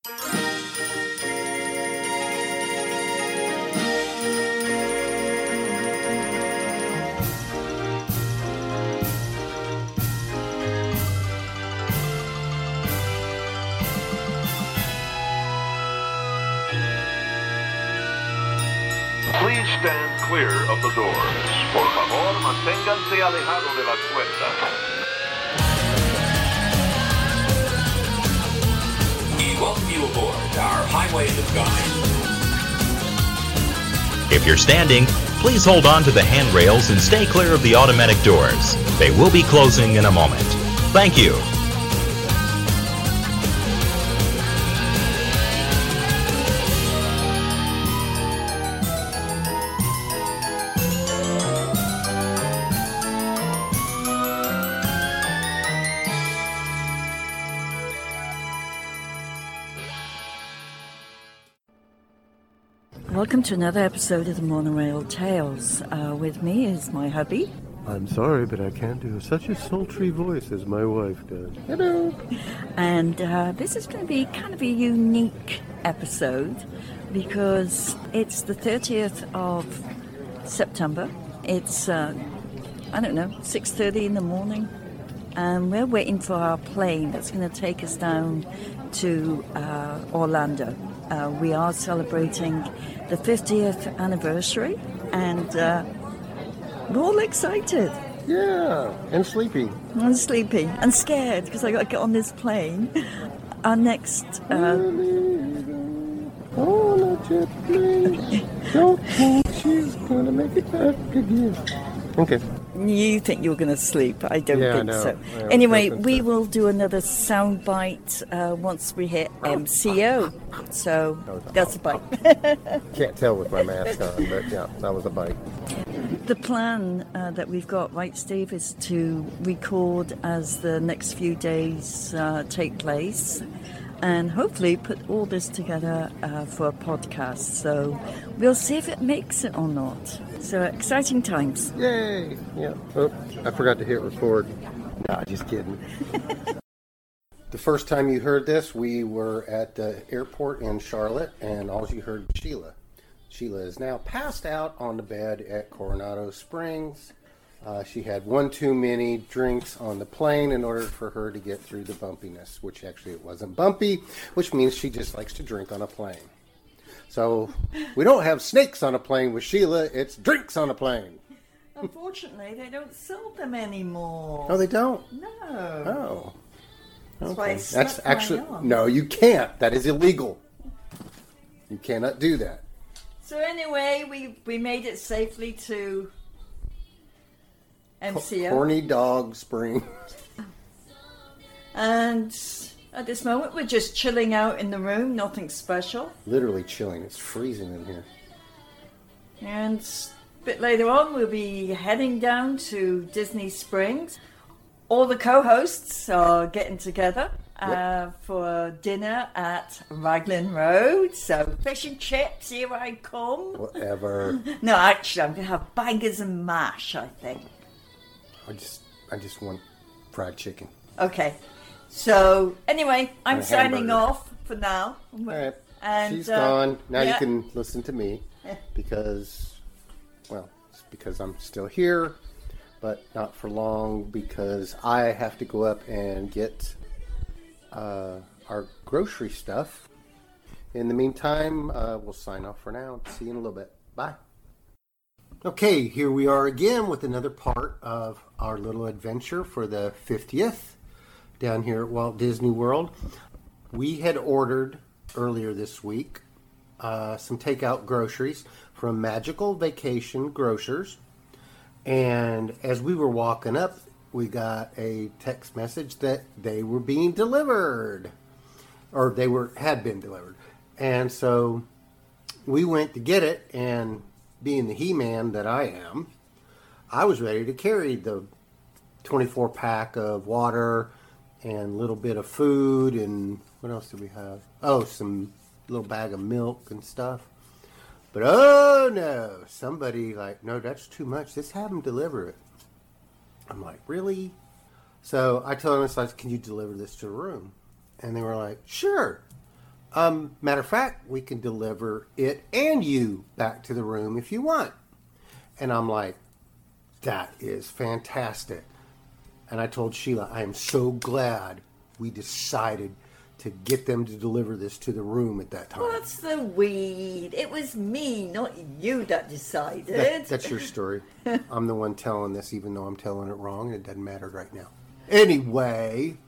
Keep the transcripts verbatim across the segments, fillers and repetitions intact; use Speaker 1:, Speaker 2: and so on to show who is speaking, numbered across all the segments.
Speaker 1: Please stand clear of the doors. Por favor, manténganse alejado de las puertas.
Speaker 2: We welcome you aboard our Highway to the Sky.
Speaker 3: If you're standing, please hold on to the handrails and stay clear of the automatic doors. They will be closing in a moment. Thank you.
Speaker 4: Welcome to another episode of the Monorail Tales. Uh, with me is my hubby.
Speaker 5: I'm sorry, but I can't do such a sultry voice as my wife does.
Speaker 4: Hello. And uh, this is going to be kind of a unique episode because it's the thirtieth of September. It's, uh, I don't know, six thirty in the morning. And we're waiting for our plane that's going to take us down to uh, Orlando. Uh, we are celebrating the fiftieth anniversary, and uh, we're all excited.
Speaker 5: Yeah, and sleepy.
Speaker 4: And sleepy, and scared, because I got to get on this plane. Our next... Uh,
Speaker 5: on a jet plane. Don't think she's going to make it back again. Okay.
Speaker 4: You think you're going to sleep? I don't
Speaker 5: yeah,
Speaker 4: think
Speaker 5: no.
Speaker 4: so.
Speaker 5: Yeah,
Speaker 4: anyway,
Speaker 5: so.
Speaker 4: we will do another soundbite uh, once we hit M C O. So that's a bite.
Speaker 5: Can't tell with my mask on, but yeah, that was a bite.
Speaker 4: The plan uh, that we've got, right, Steve, is to record as the next few days uh, take place and hopefully put all this together uh, for a podcast. So we'll see if it makes it or not. So exciting times.
Speaker 5: Yay! Yeah. Oh, I forgot to hit record. Nah, just kidding. The first time you heard this, we were at the airport in Charlotte, and all you heard was Sheila. Sheila is now passed out on the bed at Coronado Springs. Uh, she had one too many drinks on the plane in order for her to get through the bumpiness, which actually it wasn't bumpy, which means she just likes to drink on a plane. So we don't have snakes on a plane with Sheila, it's drinks on a plane.
Speaker 4: Unfortunately, they don't sell them anymore.
Speaker 5: No, they don't?
Speaker 4: No.
Speaker 5: Oh.
Speaker 4: That's
Speaker 5: okay.
Speaker 4: why I
Speaker 5: That's
Speaker 4: slept
Speaker 5: actually,
Speaker 4: my arm.
Speaker 5: no, you can't. That is illegal. You cannot do that.
Speaker 4: So anyway, we, we made it safely to M C O.
Speaker 5: Horny Dog Spring.
Speaker 4: And at this moment, we're just chilling out in the room, nothing special.
Speaker 5: Literally chilling. It's freezing in here.
Speaker 4: And a bit later on, we'll be heading down to Disney Springs. All the co-hosts are getting together uh, yep. for dinner at Raglan Road. So fish and chips, here I come.
Speaker 5: Whatever.
Speaker 4: No, actually, I'm going to have bangers and mash, I think.
Speaker 5: I just, I just want fried chicken.
Speaker 4: Okay. So, anyway, I'm
Speaker 5: and
Speaker 4: signing off for now.
Speaker 5: All right.
Speaker 4: And,
Speaker 5: she's
Speaker 4: uh,
Speaker 5: gone. Now
Speaker 4: yeah.
Speaker 5: you can listen to me because, well, it's because I'm still here, but not for long because I have to go up and get uh, our grocery stuff. In the meantime, uh, we'll sign off for now. See you in a little bit. Bye. Okay, here we are again with another part of our little adventure for the fiftieth. Down here at Walt Disney World. We had ordered earlier this week uh, some takeout groceries from Magical Vacation Grocers. And as we were walking up, we got a text message that they were being delivered. Or they were had been delivered. And so we went to get it, and being the He-Man that I am, I was ready to carry the twenty-four pack of water and a little bit of food, and what else do we have? Oh, some little bag of milk and stuff. But oh no, somebody like, no, that's too much. Just have them deliver it. I'm like, really? So I told them, it's like, can you deliver this to the room? And they were like, sure. Um, matter of fact, we can deliver it and you back to the room if you want. And I'm like, that is fantastic. And I told Sheila, I am so glad we decided to get them to deliver this to the room at that time.
Speaker 4: What's the weed? It was me, not you, that decided.
Speaker 5: That, that's your story. I'm the one telling this, even though I'm telling it wrong, and it doesn't matter right now. Anyway,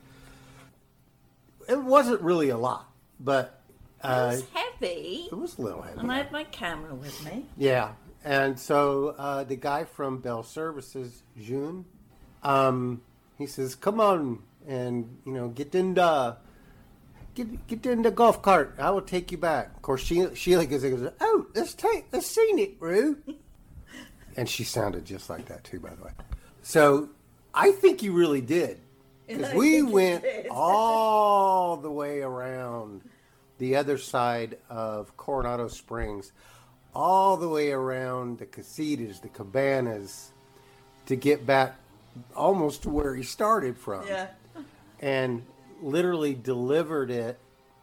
Speaker 5: it wasn't really a lot, but uh,
Speaker 4: it was heavy.
Speaker 5: It was a little heavy.
Speaker 4: And I had my camera with me.
Speaker 5: Yeah, and so uh, the guy from Bell Services, June, um, he says, "Come on, and you know, get in the get get in the golf cart. I will take you back." Of course, Sheila, Sheila goes, "Oh, let's take let's seen it, Rue." And she sounded just like that too, by the way. So I think you really did, because we went all the way around the other side of Coronado Springs, all the way around the casitas, the cabanas, to get back almost to where he started from.
Speaker 4: Yeah.
Speaker 5: And literally delivered it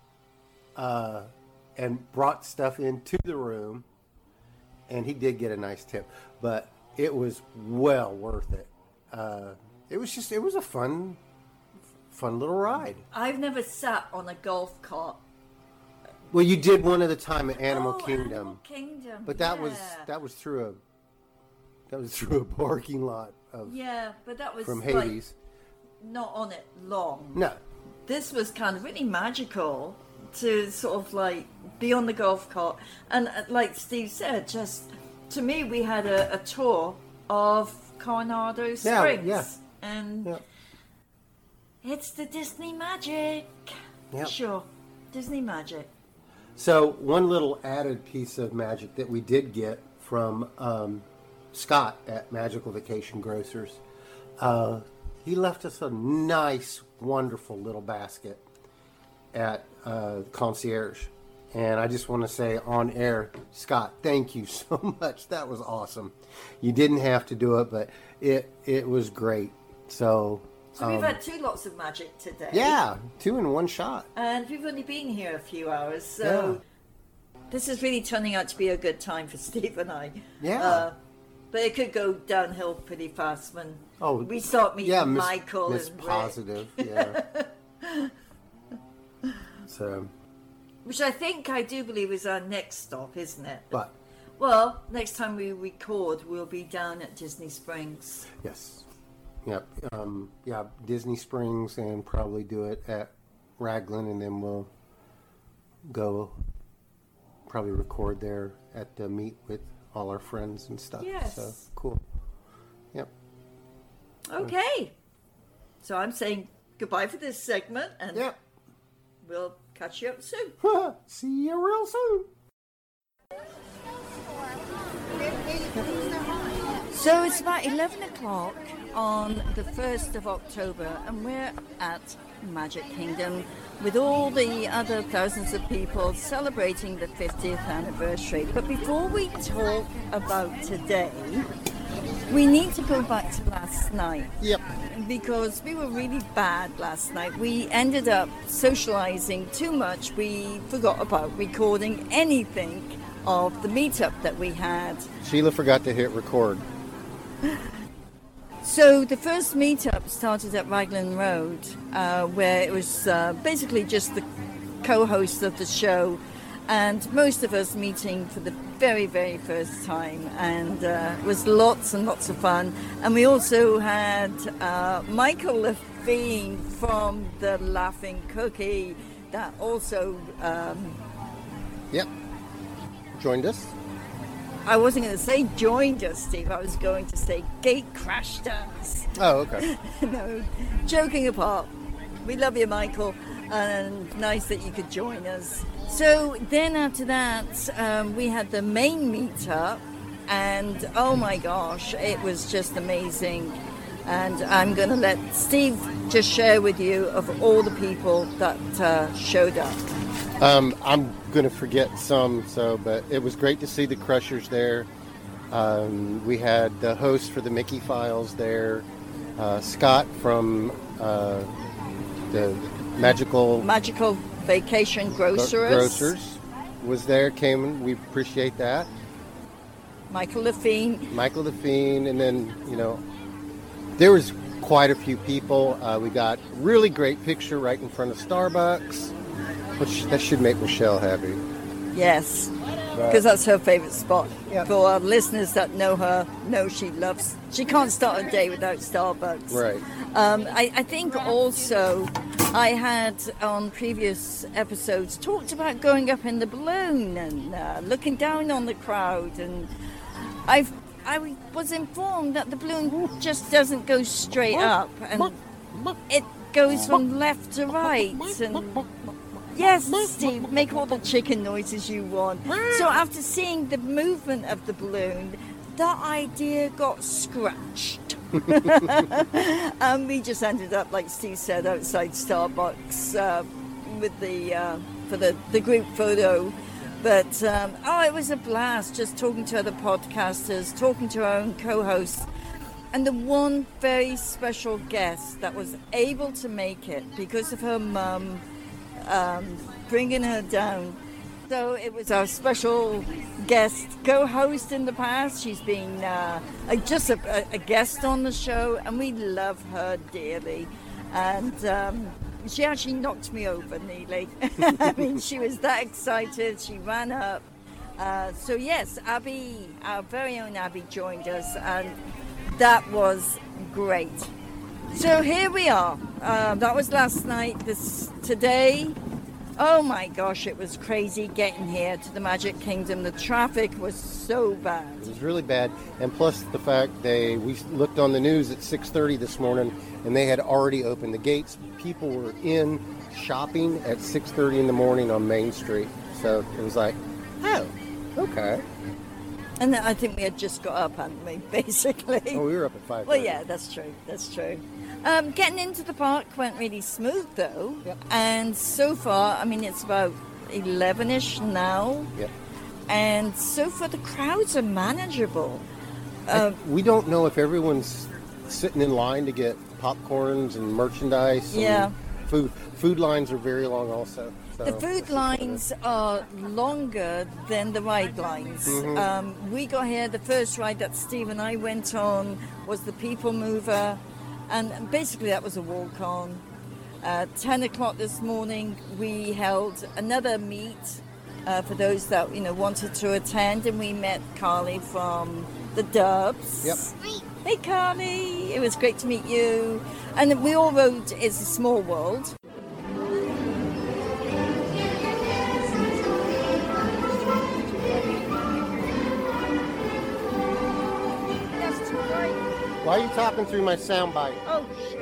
Speaker 5: uh, and brought stuff into the room. And he did get a nice tip. But it was well worth it. Uh, it was just, it was a fun, fun little ride.
Speaker 4: I've never sat on a golf cart.
Speaker 5: Well, you did one at a time at Animal
Speaker 4: oh,
Speaker 5: Kingdom.
Speaker 4: Animal Kingdom.
Speaker 5: But that
Speaker 4: yeah.
Speaker 5: was that was through a that was through a parking lot of
Speaker 4: yeah, but that was
Speaker 5: from
Speaker 4: like,
Speaker 5: Hades.
Speaker 4: not on it long.
Speaker 5: No.
Speaker 4: This was kind of really magical to sort of like be on the golf cart, and uh, like Steve said, just to me, we had a, a tour of Coronado Springs,
Speaker 5: yeah, yeah.
Speaker 4: and
Speaker 5: yeah.
Speaker 4: it's the Disney magic.
Speaker 5: Yep.
Speaker 4: Sure, Disney magic.
Speaker 5: So one little added piece of magic that we did get from um, Scott at Magical Vacation Grocers, uh, he left us a nice, wonderful little basket at uh, Concierge. And I just want to say on air, Scott, thank you so much. That was awesome. You didn't have to do it, but it it was great. So,
Speaker 4: so we've um, had two lots of magic today.
Speaker 5: Yeah, two in one shot.
Speaker 4: And we've only been here a few hours, so yeah. This is really turning out to be a good time for Steve and I.
Speaker 5: Yeah.
Speaker 4: Uh, but it could go downhill pretty fast when
Speaker 5: oh,
Speaker 4: we start meeting
Speaker 5: yeah, Miss,
Speaker 4: Michael
Speaker 5: Miss
Speaker 4: and
Speaker 5: Positive.
Speaker 4: Rick.
Speaker 5: Yeah. So.
Speaker 4: Which I think, I do believe, is our next stop, isn't it?
Speaker 5: But.
Speaker 4: Well, next time we record, we'll be down at Disney Springs.
Speaker 5: Yes. Yep. Um, yeah, Disney Springs, and probably do it at Raglan, and then we'll go probably record there at the meet with all our friends and stuff.
Speaker 4: Yes.
Speaker 5: So, cool. Yep.
Speaker 4: Okay. So I'm saying goodbye for this segment, and
Speaker 5: yep.
Speaker 4: We'll catch you up soon.
Speaker 5: See you real soon.
Speaker 4: So it's about eleven o'clock on the first of October, and we're at Magic Kingdom with all the other thousands of people celebrating the fiftieth anniversary. But before we talk about today, we need to go back to last night.
Speaker 5: Yep.
Speaker 4: Because we were really bad last night. We ended up socializing too much. We forgot about recording anything of the meetup that we had.
Speaker 5: Sheila forgot to hit record.
Speaker 4: So the first meetup started at Raglan Road, uh, where it was uh, basically just the co-hosts of the show and most of us meeting for the very, very first time, and uh, it was lots and lots of fun. And we also had uh, Michael Levine from the Laughing Cookie that also... Um,
Speaker 5: yep. Joined us.
Speaker 4: I wasn't going to say joined us, Steve. I was going to say gate crashed us.
Speaker 5: Oh, okay.
Speaker 4: No, joking apart. We love you, Michael, and nice that you could join us. So then after that, um, we had the main meetup, and oh my gosh, it was just amazing. And I'm going to let Steve just share with you of all the people that uh, showed up.
Speaker 5: Um, I'm going to forget some, so but it was great to see the Crushers there. Um, we had the host for the Mickey Files there, uh, Scott from uh, the Magical
Speaker 4: Magical Vacation Grocers.
Speaker 5: Grocers was there, came, we appreciate that.
Speaker 4: Michael Lafine.
Speaker 5: Michael Lafine, and then, you know, there was quite a few people. Uh, we got really great picture right in front of Starbucks, which that should make Michelle happy.
Speaker 4: Yes, because that's her favorite spot.
Speaker 5: Yep.
Speaker 4: For our listeners that know her, know she loves, she can't start a day without Starbucks.
Speaker 5: Right.
Speaker 4: Um, I, I think also I had on previous episodes talked about going up in the balloon and uh, looking down on the crowd, and I've I was informed that the balloon just doesn't go straight up, and it goes from left to right. And yes, Steve, make all the chicken noises you want. So after seeing the movement of the balloon, that idea got scratched. And we just ended up, like Steve said, outside Starbucks uh, with the uh, for the, the group photo. But, um, oh, it was a blast just talking to other podcasters, talking to our own co-hosts. And the one very special guest that was able to make it because of her mum um, bringing her down. So it was our special guest co-host in the past. She's been uh, a, just a, a guest on the show, and we love her dearly. And um, she actually knocked me over nearly. I mean, she was that excited. She ran up. Uh, so yes, Abby, our very own Abby, joined us, and that was great. So here we are. Uh, that was last night. This today. Oh my gosh, it was crazy getting here to the Magic Kingdom. The traffic was so bad.
Speaker 5: It was really bad, and plus the fact they we looked on the news at six thirty this morning, and they had already opened the gates. People were in shopping at six thirty in the morning on Main Street, so it was like, oh, okay.
Speaker 4: And then I think we had just got up, hadn't we, basically?
Speaker 5: Oh, we were up at five.
Speaker 4: Well, yeah, that's true. That's true. Um, getting into the park went really smooth, though.
Speaker 5: Yep.
Speaker 4: And so far, I mean, it's about eleven-ish now.
Speaker 5: Yep.
Speaker 4: And so far, the crowds are manageable. Uh,
Speaker 5: we don't know if everyone's sitting in line to get popcorns and merchandise. And
Speaker 4: Yeah.
Speaker 5: Food food lines are very long also. So
Speaker 4: The food lines are longer than the ride lines.
Speaker 5: Mhm.
Speaker 4: Um, we got here, the first ride that Steve and I went on was the People Mover, and basically that was a walk-on. At ten o'clock this morning, we held another meet uh, for those that you know wanted to attend, and we met Carly from the Dubs.
Speaker 5: Yep.
Speaker 4: Hey Carly, it was great to meet you. And we all rode It's a Small World.
Speaker 5: Why are you talking through my soundbite?
Speaker 4: Oh, shoot.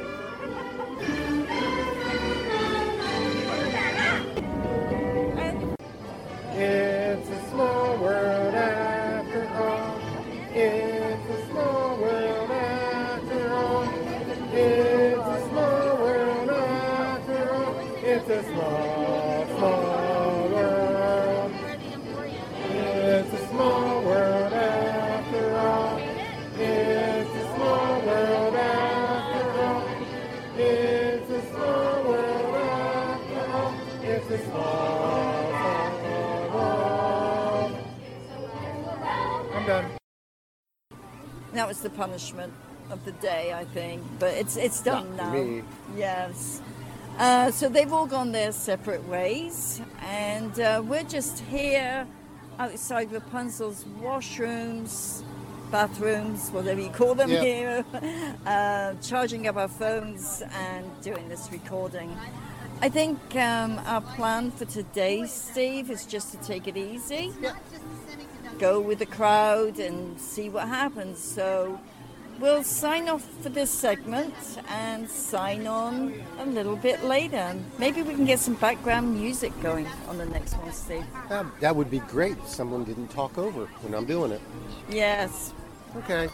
Speaker 5: It's a small world after all. It's a small world after all. It's a small world after all. It's a small, small world. It's a small world after all. It's a small world after all. It's a small world after all. It's a small, small world. I'm done.
Speaker 4: That was the punishment of the day, I think. But it's it's done
Speaker 5: Not
Speaker 4: now.
Speaker 5: for me.
Speaker 4: Yes. Uh, so they've all gone their separate ways, and uh, we're just here outside Rapunzel's washrooms, bathrooms, whatever you call them
Speaker 5: Yep.
Speaker 4: here, uh, charging up our phones and doing this recording. I think um, our plan for today, Steve, is just to take it easy.
Speaker 5: Yep.
Speaker 4: Go with the crowd and see what happens. So we'll sign off for this segment and sign on a little bit later. Maybe we can get some background music going on the next one, Steve.
Speaker 5: That, that would be great if someone didn't talk over when I'm doing it.
Speaker 4: Yes.
Speaker 5: Okay.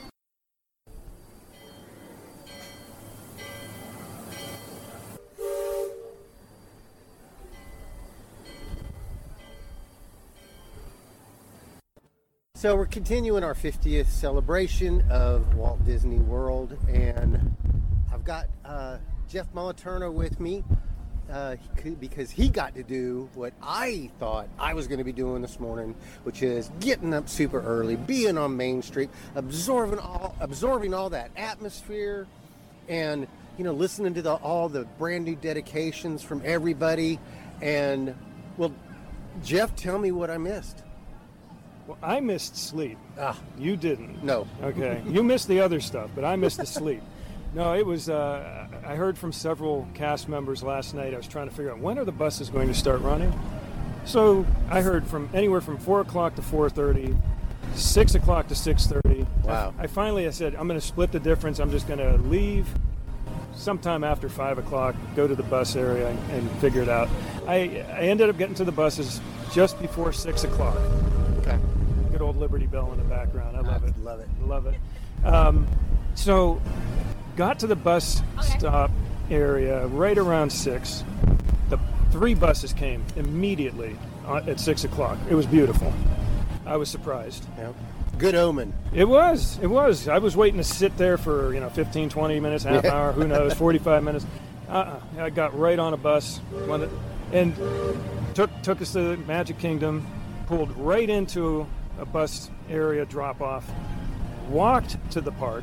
Speaker 5: So we're continuing our fiftieth celebration of Walt Disney World, and I've got uh, Jeff Moliterno with me. uh, he could, because he got to do what I thought I was going to be doing this morning, which is getting up super early, being on Main Street, absorbing all absorbing all that atmosphere, and you know, listening to the, all the brand new dedications from everybody. And well, Jeff, tell me what I missed.
Speaker 6: Well, I missed sleep.
Speaker 5: Ah,
Speaker 6: you didn't.
Speaker 5: No.
Speaker 6: Okay. You missed the other stuff, but I missed the sleep. No, it was, uh, I heard from several cast members last night. I was trying to figure out when are the buses going to start running. So I heard from anywhere from four o'clock to four thirty, six o'clock to six thirty.
Speaker 5: Wow.
Speaker 6: I, I finally, I said, I'm going to split the difference. I'm just going to leave sometime after five o'clock, go to the bus area and, and figure it out. I, I ended up getting to the buses just before six o'clock.
Speaker 5: Okay.
Speaker 6: Good old Liberty Bell in the background. I love
Speaker 5: I
Speaker 6: it.
Speaker 5: Love it.
Speaker 6: Love it. Um, so got to the bus stop area right around six. The three buses came immediately at six o'clock. It was beautiful. I was surprised.
Speaker 5: Yeah. Good omen.
Speaker 6: It was. It was. I was waiting to sit there for, you know, fifteen, twenty minutes, half
Speaker 5: Yeah.
Speaker 6: hour, who knows, forty-five minutes. Uh-uh. I got right on a bus when and took took us to the Magic Kingdom, pulled right into a bus area drop-off, walked to the park,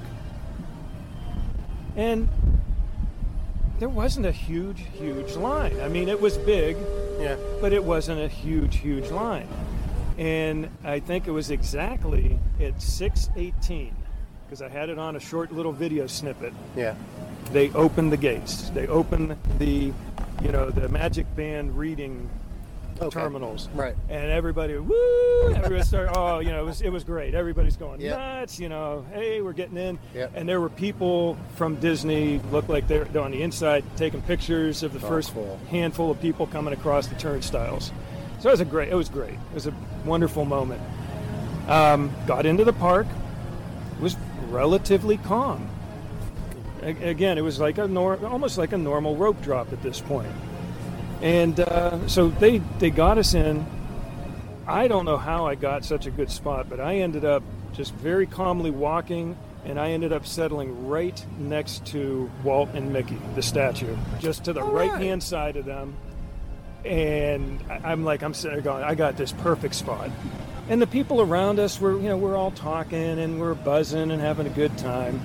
Speaker 6: and there wasn't a huge, huge line. I mean, it was big,
Speaker 5: Yeah.
Speaker 6: but it wasn't a huge, huge line. And I think it was exactly at six eighteen, because I had it on a short little video snippet.
Speaker 5: Yeah.
Speaker 6: They opened the gates. They opened the, you know, the Magic Band reading
Speaker 5: Okay.
Speaker 6: terminals.
Speaker 5: Right.
Speaker 6: And everybody, woo! Everybody started, oh, you know, it was, it was great. Everybody's going
Speaker 5: Yep.
Speaker 6: nuts, you know, hey, we're getting in.
Speaker 5: Yep.
Speaker 6: And there were people from Disney, looked like they're, they're on the inside, taking pictures of the
Speaker 5: Oh,
Speaker 6: first
Speaker 5: cool.
Speaker 6: handful of people coming across the turnstiles. So it was a great, it was great. It was a wonderful moment. Um, got into the park, was relatively calm. A- again, it was like a nor- almost like a normal rope drop at this point. And uh, so they, they got us in. I don't know how I got such a good spot, but I ended up just very calmly walking, and I ended up settling right next to Walt and Mickey, the statue, just to the
Speaker 5: All right.
Speaker 6: right-hand side of them. And I- I'm like, I'm sitting there going, I got this perfect spot. And the people around us were, you know, we're all talking and we're buzzing and having a good time.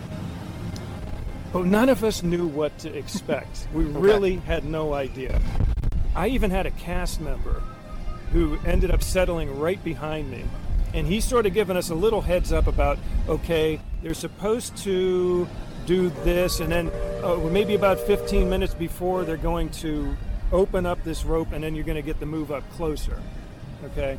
Speaker 6: But none of us knew what to expect. We really had no idea. I even had a cast member who ended up settling right behind me. And he's sort of given us a little heads up about, okay, they're supposed to do this, and then uh, maybe about fifteen minutes before they're going to open up this rope, and then you're going to get the move up closer, okay?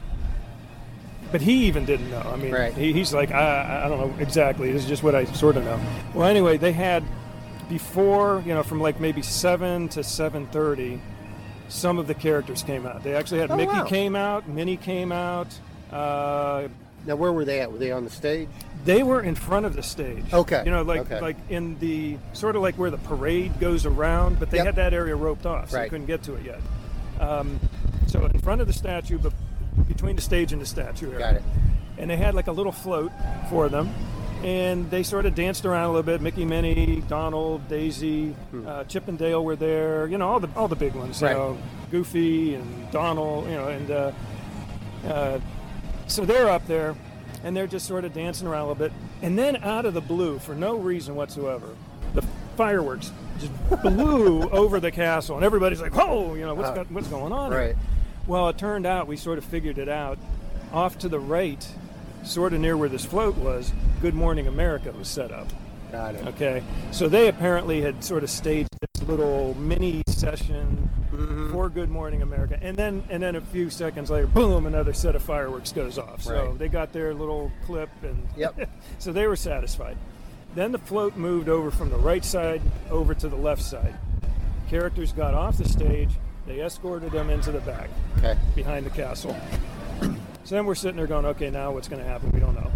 Speaker 6: But he even didn't know. I mean,
Speaker 5: Right.
Speaker 6: he, he's like, I, I don't know exactly. This is just what I sort of know. Well, anyway, they had before, you know, from like maybe seven to seven thirty, some of the characters came out. They actually had
Speaker 5: Oh,
Speaker 6: Mickey
Speaker 5: wow.
Speaker 6: came out, Minnie came out. Uh,
Speaker 5: Now, where were they at? Were they on the stage?
Speaker 6: they were in front of the stage.
Speaker 5: Okay,
Speaker 6: You know, like
Speaker 5: okay.
Speaker 6: like in the sort of like where the parade goes around, but they
Speaker 5: Yep.
Speaker 6: had that area roped off, so
Speaker 5: Right.
Speaker 6: they couldn't get to it yet. Um, so in front of the statue, but between the stage and the statue area.
Speaker 5: Got it.
Speaker 6: And they had like a little float for them, and they sort of danced around a little bit. Mickey, Minnie, Donald, Daisy, uh, Chip and Dale were there. You know, all the all the big ones.
Speaker 5: Right.
Speaker 6: You know, Goofy and Donald. You know, and uh, uh, so they're up there, and they're just sort of dancing around a little bit. And then out of the blue, for no reason whatsoever, the fireworks just blew over the castle, and everybody's like, "Whoa!" You know, what's
Speaker 5: Uh,
Speaker 6: go- what's going on here?
Speaker 5: Right.
Speaker 6: Well, it turned out we sort of figured it out. Off to the right, sort of near where this float was, Good Morning America was set up.
Speaker 5: Got it.
Speaker 6: Okay, so they apparently had sort of staged this little mini session for Good Morning America, and then and then a few seconds later, boom, another set of fireworks goes off. So
Speaker 5: Right.
Speaker 6: they got their little clip, and
Speaker 5: Yep.
Speaker 6: so they were satisfied. Then the float moved over from the right side over to the left side. Characters got off the stage. They escorted them into the back
Speaker 5: Okay.
Speaker 6: behind the castle. So then we're sitting there going, okay, now what's going to happen? We don't know.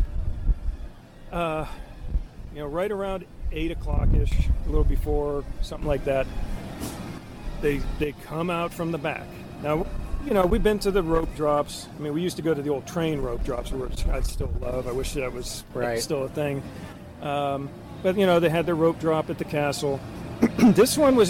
Speaker 6: Uh, you know, right around eight o'clock-ish, a little before, something like that, they they come out from the back. Now, you know, we've been to the rope drops. I mean, we used to go to the old train rope drops, which I still love. I wish that was
Speaker 5: Right.
Speaker 6: still a thing. Um, but, you know, they had their rope drop at the castle. This one was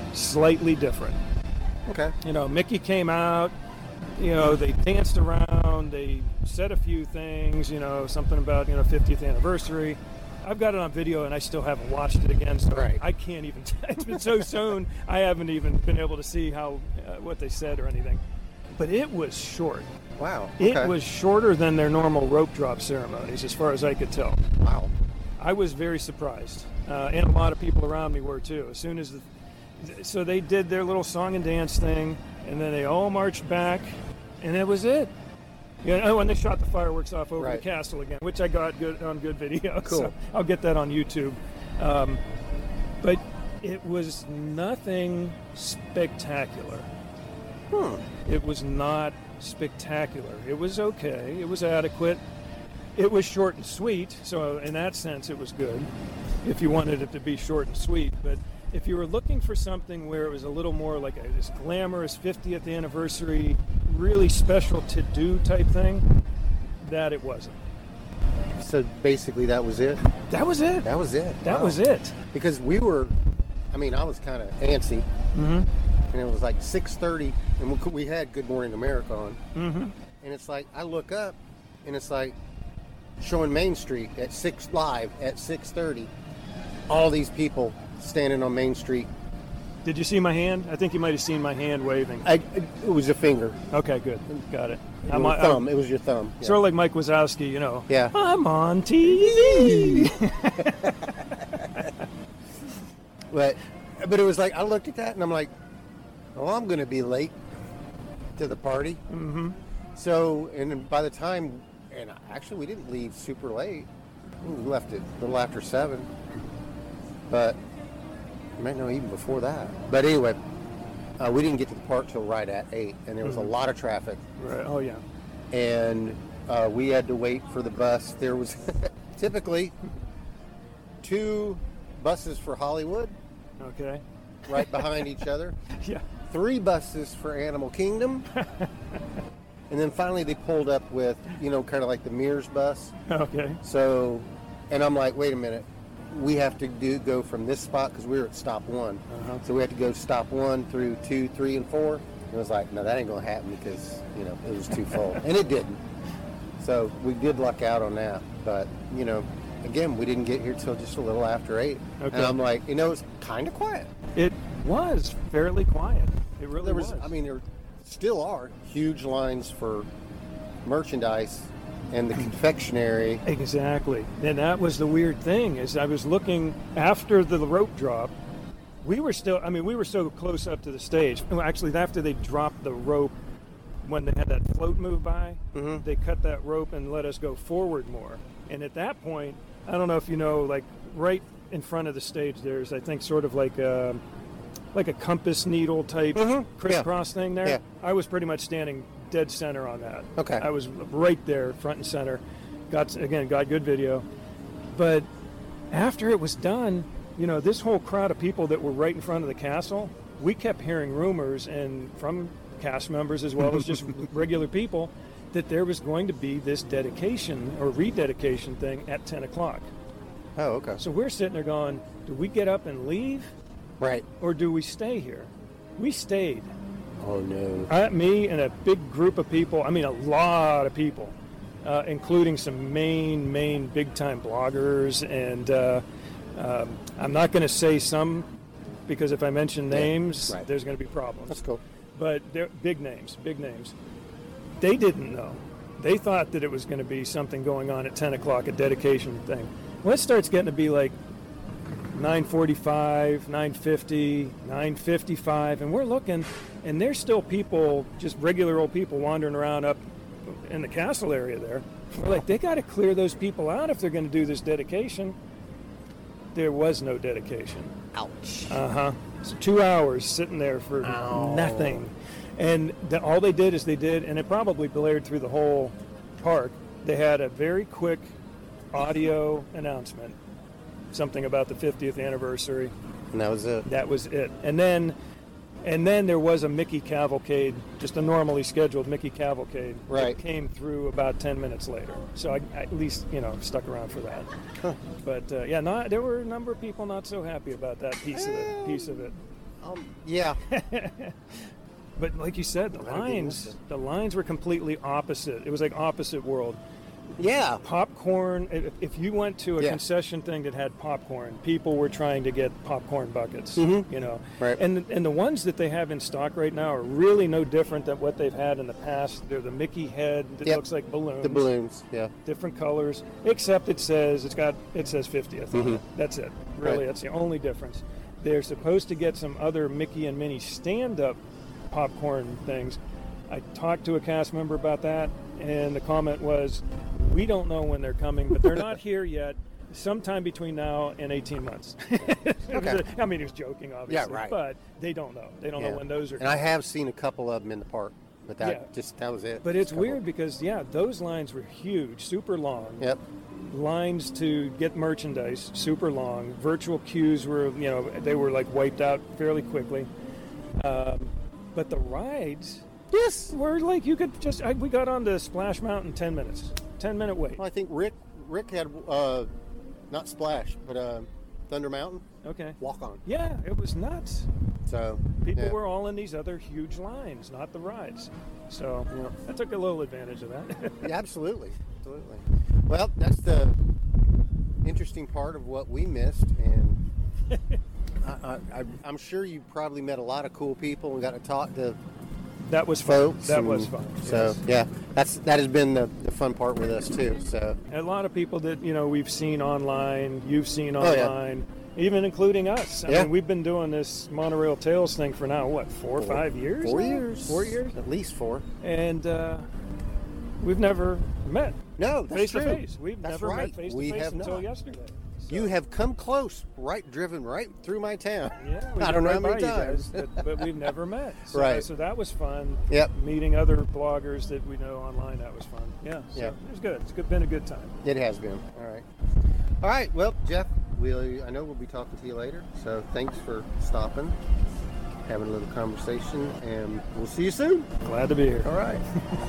Speaker 6: slightly different.
Speaker 5: Okay.
Speaker 6: You know, Mickey came out, you know, they danced around, they said a few things, you know, something about, you know, fiftieth anniversary. I've got it on video and I still haven't watched it again, so
Speaker 5: Right.
Speaker 6: I can't even, it's been so soon, I haven't even been able to see how, uh, what they said or anything. But it was short.
Speaker 5: Wow.
Speaker 6: It
Speaker 5: okay.
Speaker 6: was shorter than their normal rope drop ceremonies, as far as I could tell.
Speaker 5: Wow.
Speaker 6: I was very surprised, uh, and a lot of people around me were too. As soon as, the, so they did their little song and dance thing, and then they all marched back, and that was it. Yeah, oh, and they shot the fireworks off over
Speaker 5: Right.
Speaker 6: the castle again, which I got good on good video.
Speaker 5: Cool.
Speaker 6: So I'll get that on YouTube. Um, but it was nothing spectacular.
Speaker 5: Hmm.
Speaker 6: It was not spectacular. It was okay. It was adequate. It was short and sweet, so in that sense it was good, if you wanted it to be short and sweet. But if you were looking for something where it was a little more like a, this glamorous fiftieth anniversary, really special to-do type thing, that it wasn't.
Speaker 5: So basically that was it?
Speaker 6: That was it.
Speaker 5: That was it.
Speaker 6: That
Speaker 5: Wow.
Speaker 6: was it.
Speaker 5: Because we were, I mean, I was kind of antsy.
Speaker 6: Mm-hmm.
Speaker 5: And it was like six thirty, and we, we had Good Morning America on.
Speaker 6: Mm-hmm.
Speaker 5: And it's like, I look up, and it's like showing Main Street at six live at six thirty. All these people standing on Main Street.
Speaker 6: Did you see my hand? I think you might have seen my hand waving.
Speaker 5: I, it was a finger.
Speaker 6: Okay, good. Got it.
Speaker 5: Your
Speaker 6: I'm, I'm-
Speaker 5: thumb. It was your thumb. Yeah.
Speaker 6: Sort of like Mike Wazowski, you know.
Speaker 5: Yeah.
Speaker 6: I'm on T V.
Speaker 5: But, but it was like, I looked at that, and I'm like, oh, I'm going to be late to the party.
Speaker 6: Mm-hmm.
Speaker 5: So, and then by the time, and actually we didn't leave super late. We left it a little after seven. But, you might know even before that. But anyway, uh, we didn't get to the park till right at eight, and there was
Speaker 6: Mhm.
Speaker 5: a lot of traffic.
Speaker 6: Right. Oh yeah.
Speaker 5: And uh, we had to wait for the bus. There was typically two buses for Hollywood
Speaker 6: Okay.
Speaker 5: right behind each other.
Speaker 6: Yeah.
Speaker 5: Three buses for Animal Kingdom. And then finally they pulled up with, you know, kind of like the Mears bus.
Speaker 6: Okay.
Speaker 5: So, and I'm like, wait a minute. We have to do go from this spot because we were at stop one.
Speaker 6: Uh-huh.
Speaker 5: So we had to go stop one through two, three, and four. And it was like, no, that ain't going to happen because, you know, it was too full. And it didn't. So we did luck out on that. But, you know, again, we didn't get here till just a little after eight.
Speaker 6: Okay.
Speaker 5: And I'm like, you know, it's kind of quiet.
Speaker 6: It was fairly quiet. It really
Speaker 5: There was,
Speaker 6: was.
Speaker 5: I mean, there still are huge lines for merchandise and the confectionery.
Speaker 6: Exactly. And that was the weird thing is I was looking after the rope drop. We were still, I mean, we were so close up to the stage. Well, actually, after they dropped the rope, when they had that float move by,
Speaker 5: Mhm.
Speaker 6: they cut that rope and let us go forward more. And at that point, I don't know if you know, like right in front of the stage, there's, I think, sort of like a, like a compass needle type
Speaker 5: Mhm.
Speaker 6: crisscross thing there.
Speaker 5: Yeah.
Speaker 6: I was pretty much standing dead center on that.
Speaker 5: Okay.
Speaker 6: I was right there, front and center. Got again, got good video. But after it was done, you know, this whole crowd of people that were right in front of the castle, we kept hearing rumors, and from cast members as well as just regular people, that there was going to be this dedication or rededication thing at ten o'clock.
Speaker 5: Oh, okay.
Speaker 6: So we're sitting there going, do we get up and leave,
Speaker 5: Right.
Speaker 6: or do we stay here? We stayed.
Speaker 5: Oh, no.
Speaker 6: Uh, me and a big group of people, I mean a lot of people, uh, including some main, main big-time bloggers, and uh, um, I'm not going to say some, because if I mention
Speaker 5: Yeah,
Speaker 6: names,
Speaker 5: right.
Speaker 6: there's going to be problems.
Speaker 5: That's cool.
Speaker 6: But they're big names, big names. They didn't know. They thought that it was going to be something going on at ten o'clock, a dedication thing. Well, it starts getting to be like nine forty-five, nine fifty, nine fifty-five, and we're looking, and there's still people, just regular old people wandering around up in the castle area there. We're like, they got to clear those people out if they're going to do this dedication. There was no dedication.
Speaker 5: Ouch.
Speaker 6: Uh-huh. So two hours sitting there for
Speaker 5: Ow.
Speaker 6: nothing. And the, all they did is they did, and it probably blared through the whole park, they had a very quick audio announcement, something about the fiftieth anniversary.
Speaker 5: And that was it.
Speaker 6: That was it. And then and then there was a Mickey cavalcade, just a normally scheduled Mickey cavalcade
Speaker 5: Right.
Speaker 6: that came through about ten minutes later. So I, I at least, you know, stuck around for that.
Speaker 5: Huh.
Speaker 6: But uh, yeah, not, there were a number of people not so happy about that piece of it. Piece of it.
Speaker 5: Um, yeah.
Speaker 6: But like you said, the
Speaker 5: That'll be
Speaker 6: lines,
Speaker 5: awesome.
Speaker 6: the lines were completely opposite. It was like opposite world.
Speaker 5: Yeah.
Speaker 6: Popcorn. If, if you went to a
Speaker 5: Yeah.
Speaker 6: concession thing that had popcorn, people were trying to get popcorn buckets.
Speaker 5: Mhm.
Speaker 6: You know,
Speaker 5: Right.
Speaker 6: And and the ones that they have in stock right now are really no different than what they've had in the past. They're the Mickey head that
Speaker 5: Yep.
Speaker 6: looks like balloons.
Speaker 5: The balloons, yeah.
Speaker 6: Different colors, except it says it's got it says fiftieth. on
Speaker 5: Mhm.
Speaker 6: it. That's it. Really,
Speaker 5: Right.
Speaker 6: that's the only difference. They're supposed to get some other Mickey and Minnie stand-up popcorn things. I talked to a cast member about that, and the comment was, "We don't know when they're coming, but they're not here yet. Sometime between now and eighteen months."
Speaker 5: Okay.
Speaker 6: I mean, he was joking, obviously,
Speaker 5: right.
Speaker 6: but they don't know. They don't
Speaker 5: Yeah.
Speaker 6: know when those are.
Speaker 5: And I have seen a couple of them in the park, but that
Speaker 6: Yeah.
Speaker 5: just that was it.
Speaker 6: But it's
Speaker 5: Just a couple.
Speaker 6: weird because yeah, those lines were huge, super long.
Speaker 5: Yep.
Speaker 6: Lines to get merchandise, super long. Virtual queues were, you know, they were like wiped out fairly quickly. Um, but the rides,
Speaker 5: yes,
Speaker 6: were like you could just. I, we got on to Splash Mountain ten minutes, ten minute wait.
Speaker 5: Well, I think Rick Rick had uh, not Splash, but uh, Thunder Mountain
Speaker 6: Okay.
Speaker 5: walk on.
Speaker 6: Yeah, it was nuts.
Speaker 5: So
Speaker 6: People
Speaker 5: yeah.
Speaker 6: were all in these other huge lines, not the rides. So you know, I took a little advantage of that.
Speaker 5: Yeah, absolutely, absolutely. Well, that's the interesting part of what we missed, and I, I, I'm sure you probably met a lot of cool people and got to talk to
Speaker 6: That was fun.
Speaker 5: folks.
Speaker 6: That
Speaker 5: and
Speaker 6: was fun.
Speaker 5: So
Speaker 6: yes.
Speaker 5: yeah, that's that has been the, the fun part with us too. So
Speaker 6: A lot of people that you know we've seen online, you've seen
Speaker 5: Oh, yeah.
Speaker 6: online, even including us. I
Speaker 5: Yeah.
Speaker 6: mean, we've been doing this Monorail Tales thing for now what four or five years?
Speaker 5: Four
Speaker 6: now?
Speaker 5: years.
Speaker 6: Four years.
Speaker 5: At least four.
Speaker 6: And uh, we've never met
Speaker 5: No, that's
Speaker 6: face
Speaker 5: true.
Speaker 6: to face. We've
Speaker 5: That's
Speaker 6: never
Speaker 5: right.
Speaker 6: met face to
Speaker 5: We
Speaker 6: face
Speaker 5: have
Speaker 6: until
Speaker 5: not.
Speaker 6: yesterday. So,
Speaker 5: You have come close, right, driven right through my town.
Speaker 6: Yeah, we
Speaker 5: I don't know
Speaker 6: went
Speaker 5: how
Speaker 6: right
Speaker 5: many
Speaker 6: by you
Speaker 5: times.
Speaker 6: guys, but, but we've never met. So,
Speaker 5: Right.
Speaker 6: So that was fun.
Speaker 5: Yep.
Speaker 6: Meeting other bloggers that we know online, that was fun. Yeah. So
Speaker 5: Yeah.
Speaker 6: It was good. It's good, been a good time.
Speaker 5: It has been. All right. All right. Well, Jeff, we'll, I know we'll be talking to you later. So thanks for stopping, having a little conversation, and we'll see you soon.
Speaker 6: Glad to be here.
Speaker 5: All right.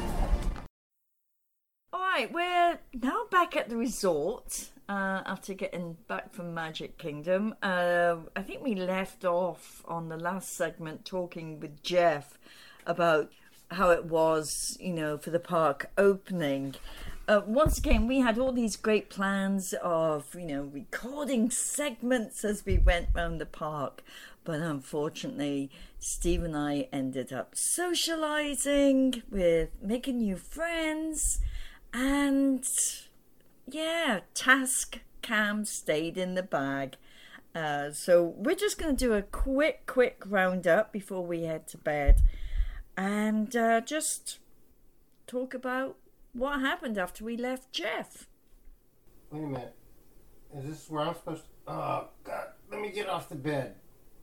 Speaker 4: All right, we're now back at the resort uh, after getting back from Magic Kingdom. Uh, I think we left off on the last segment talking with Jeff about how it was, you know, for the park opening. Uh, once again, we had all these great plans of, you know, recording segments as we went around the park. But unfortunately, Steve and I ended up socializing with making new friends. And yeah, task cam stayed in the bag. Uh, so we're just going to do a quick, quick roundup before we head to bed. And uh, just talk about what happened after we left Jeff.
Speaker 5: Wait a minute. Is this where I'm supposed to? Oh, God. Let me get off the bed.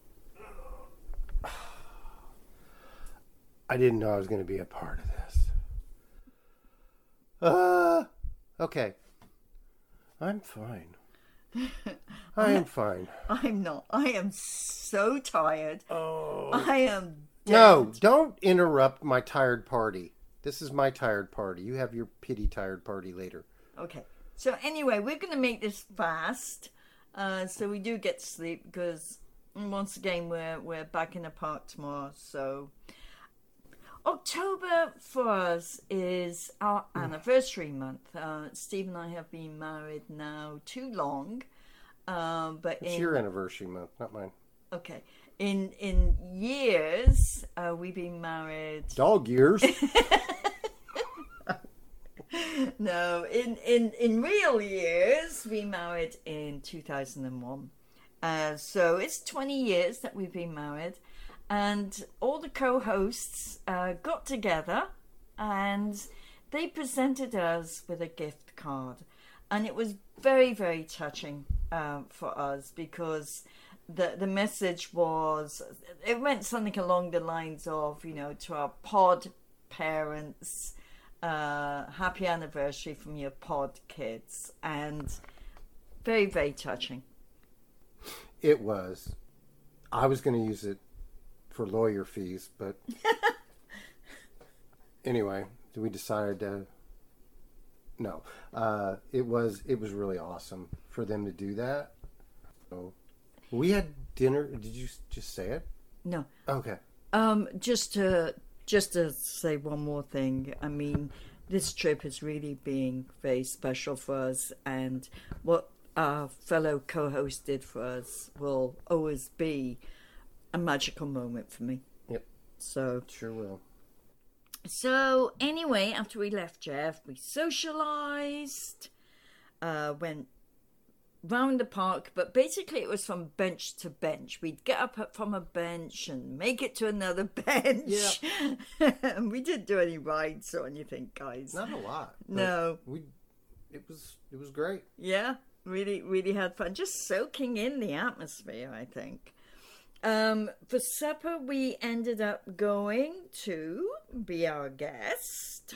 Speaker 5: I didn't know I was going to be a part of this. Uh, okay. I'm fine. I am fine.
Speaker 4: I'm not. I am so tired.
Speaker 5: Oh.
Speaker 4: I am dead.
Speaker 5: No, don't interrupt my tired party. This is my tired party. You have your pity tired party later.
Speaker 4: Okay. So anyway, we're going to make this fast. Uh, so we do get sleep because once again, we're, we're back in the park tomorrow. So October for us is our anniversary month. Uh, Steve and I have been married now too long. Um, but
Speaker 5: It's
Speaker 4: in,
Speaker 5: your anniversary month, not mine.
Speaker 4: Okay. In in years, uh, we've been married.
Speaker 5: Dog years.
Speaker 4: No, in, in, in real years, we married in two thousand one. Uh, so it's twenty years that we've been married. And all the co-hosts uh, got together and they presented us with a gift card. And it was very, very touching uh, for us because the the message was, it went something along the lines of, you know, to our pod parents, uh, happy anniversary from your pod kids. And very, very touching.
Speaker 5: It was. I was going to use it for lawyer fees, but anyway, we decided to. No, uh, it was it was really awesome for them to do that. So we had dinner. Did you just say it?
Speaker 4: No.
Speaker 5: Okay.
Speaker 4: Um, just to just to say one more thing. I mean, this trip is really being very special for us, and what our fellow co-host did for us will always be a magical moment for me.
Speaker 5: Yep.
Speaker 4: So
Speaker 5: Sure will.
Speaker 4: So anyway, after we left Jeff, we socialized, uh, went round the park, but basically it was from bench to bench. We'd get up from a bench and make it to another bench. Yeah. And we didn't do any rides or anything, guys.
Speaker 5: Not a lot.
Speaker 4: No.
Speaker 5: We. It was. It was great.
Speaker 4: Yeah, really, really had fun. Just soaking in the atmosphere, I think. Um, for supper, we ended up going to Be Our Guest.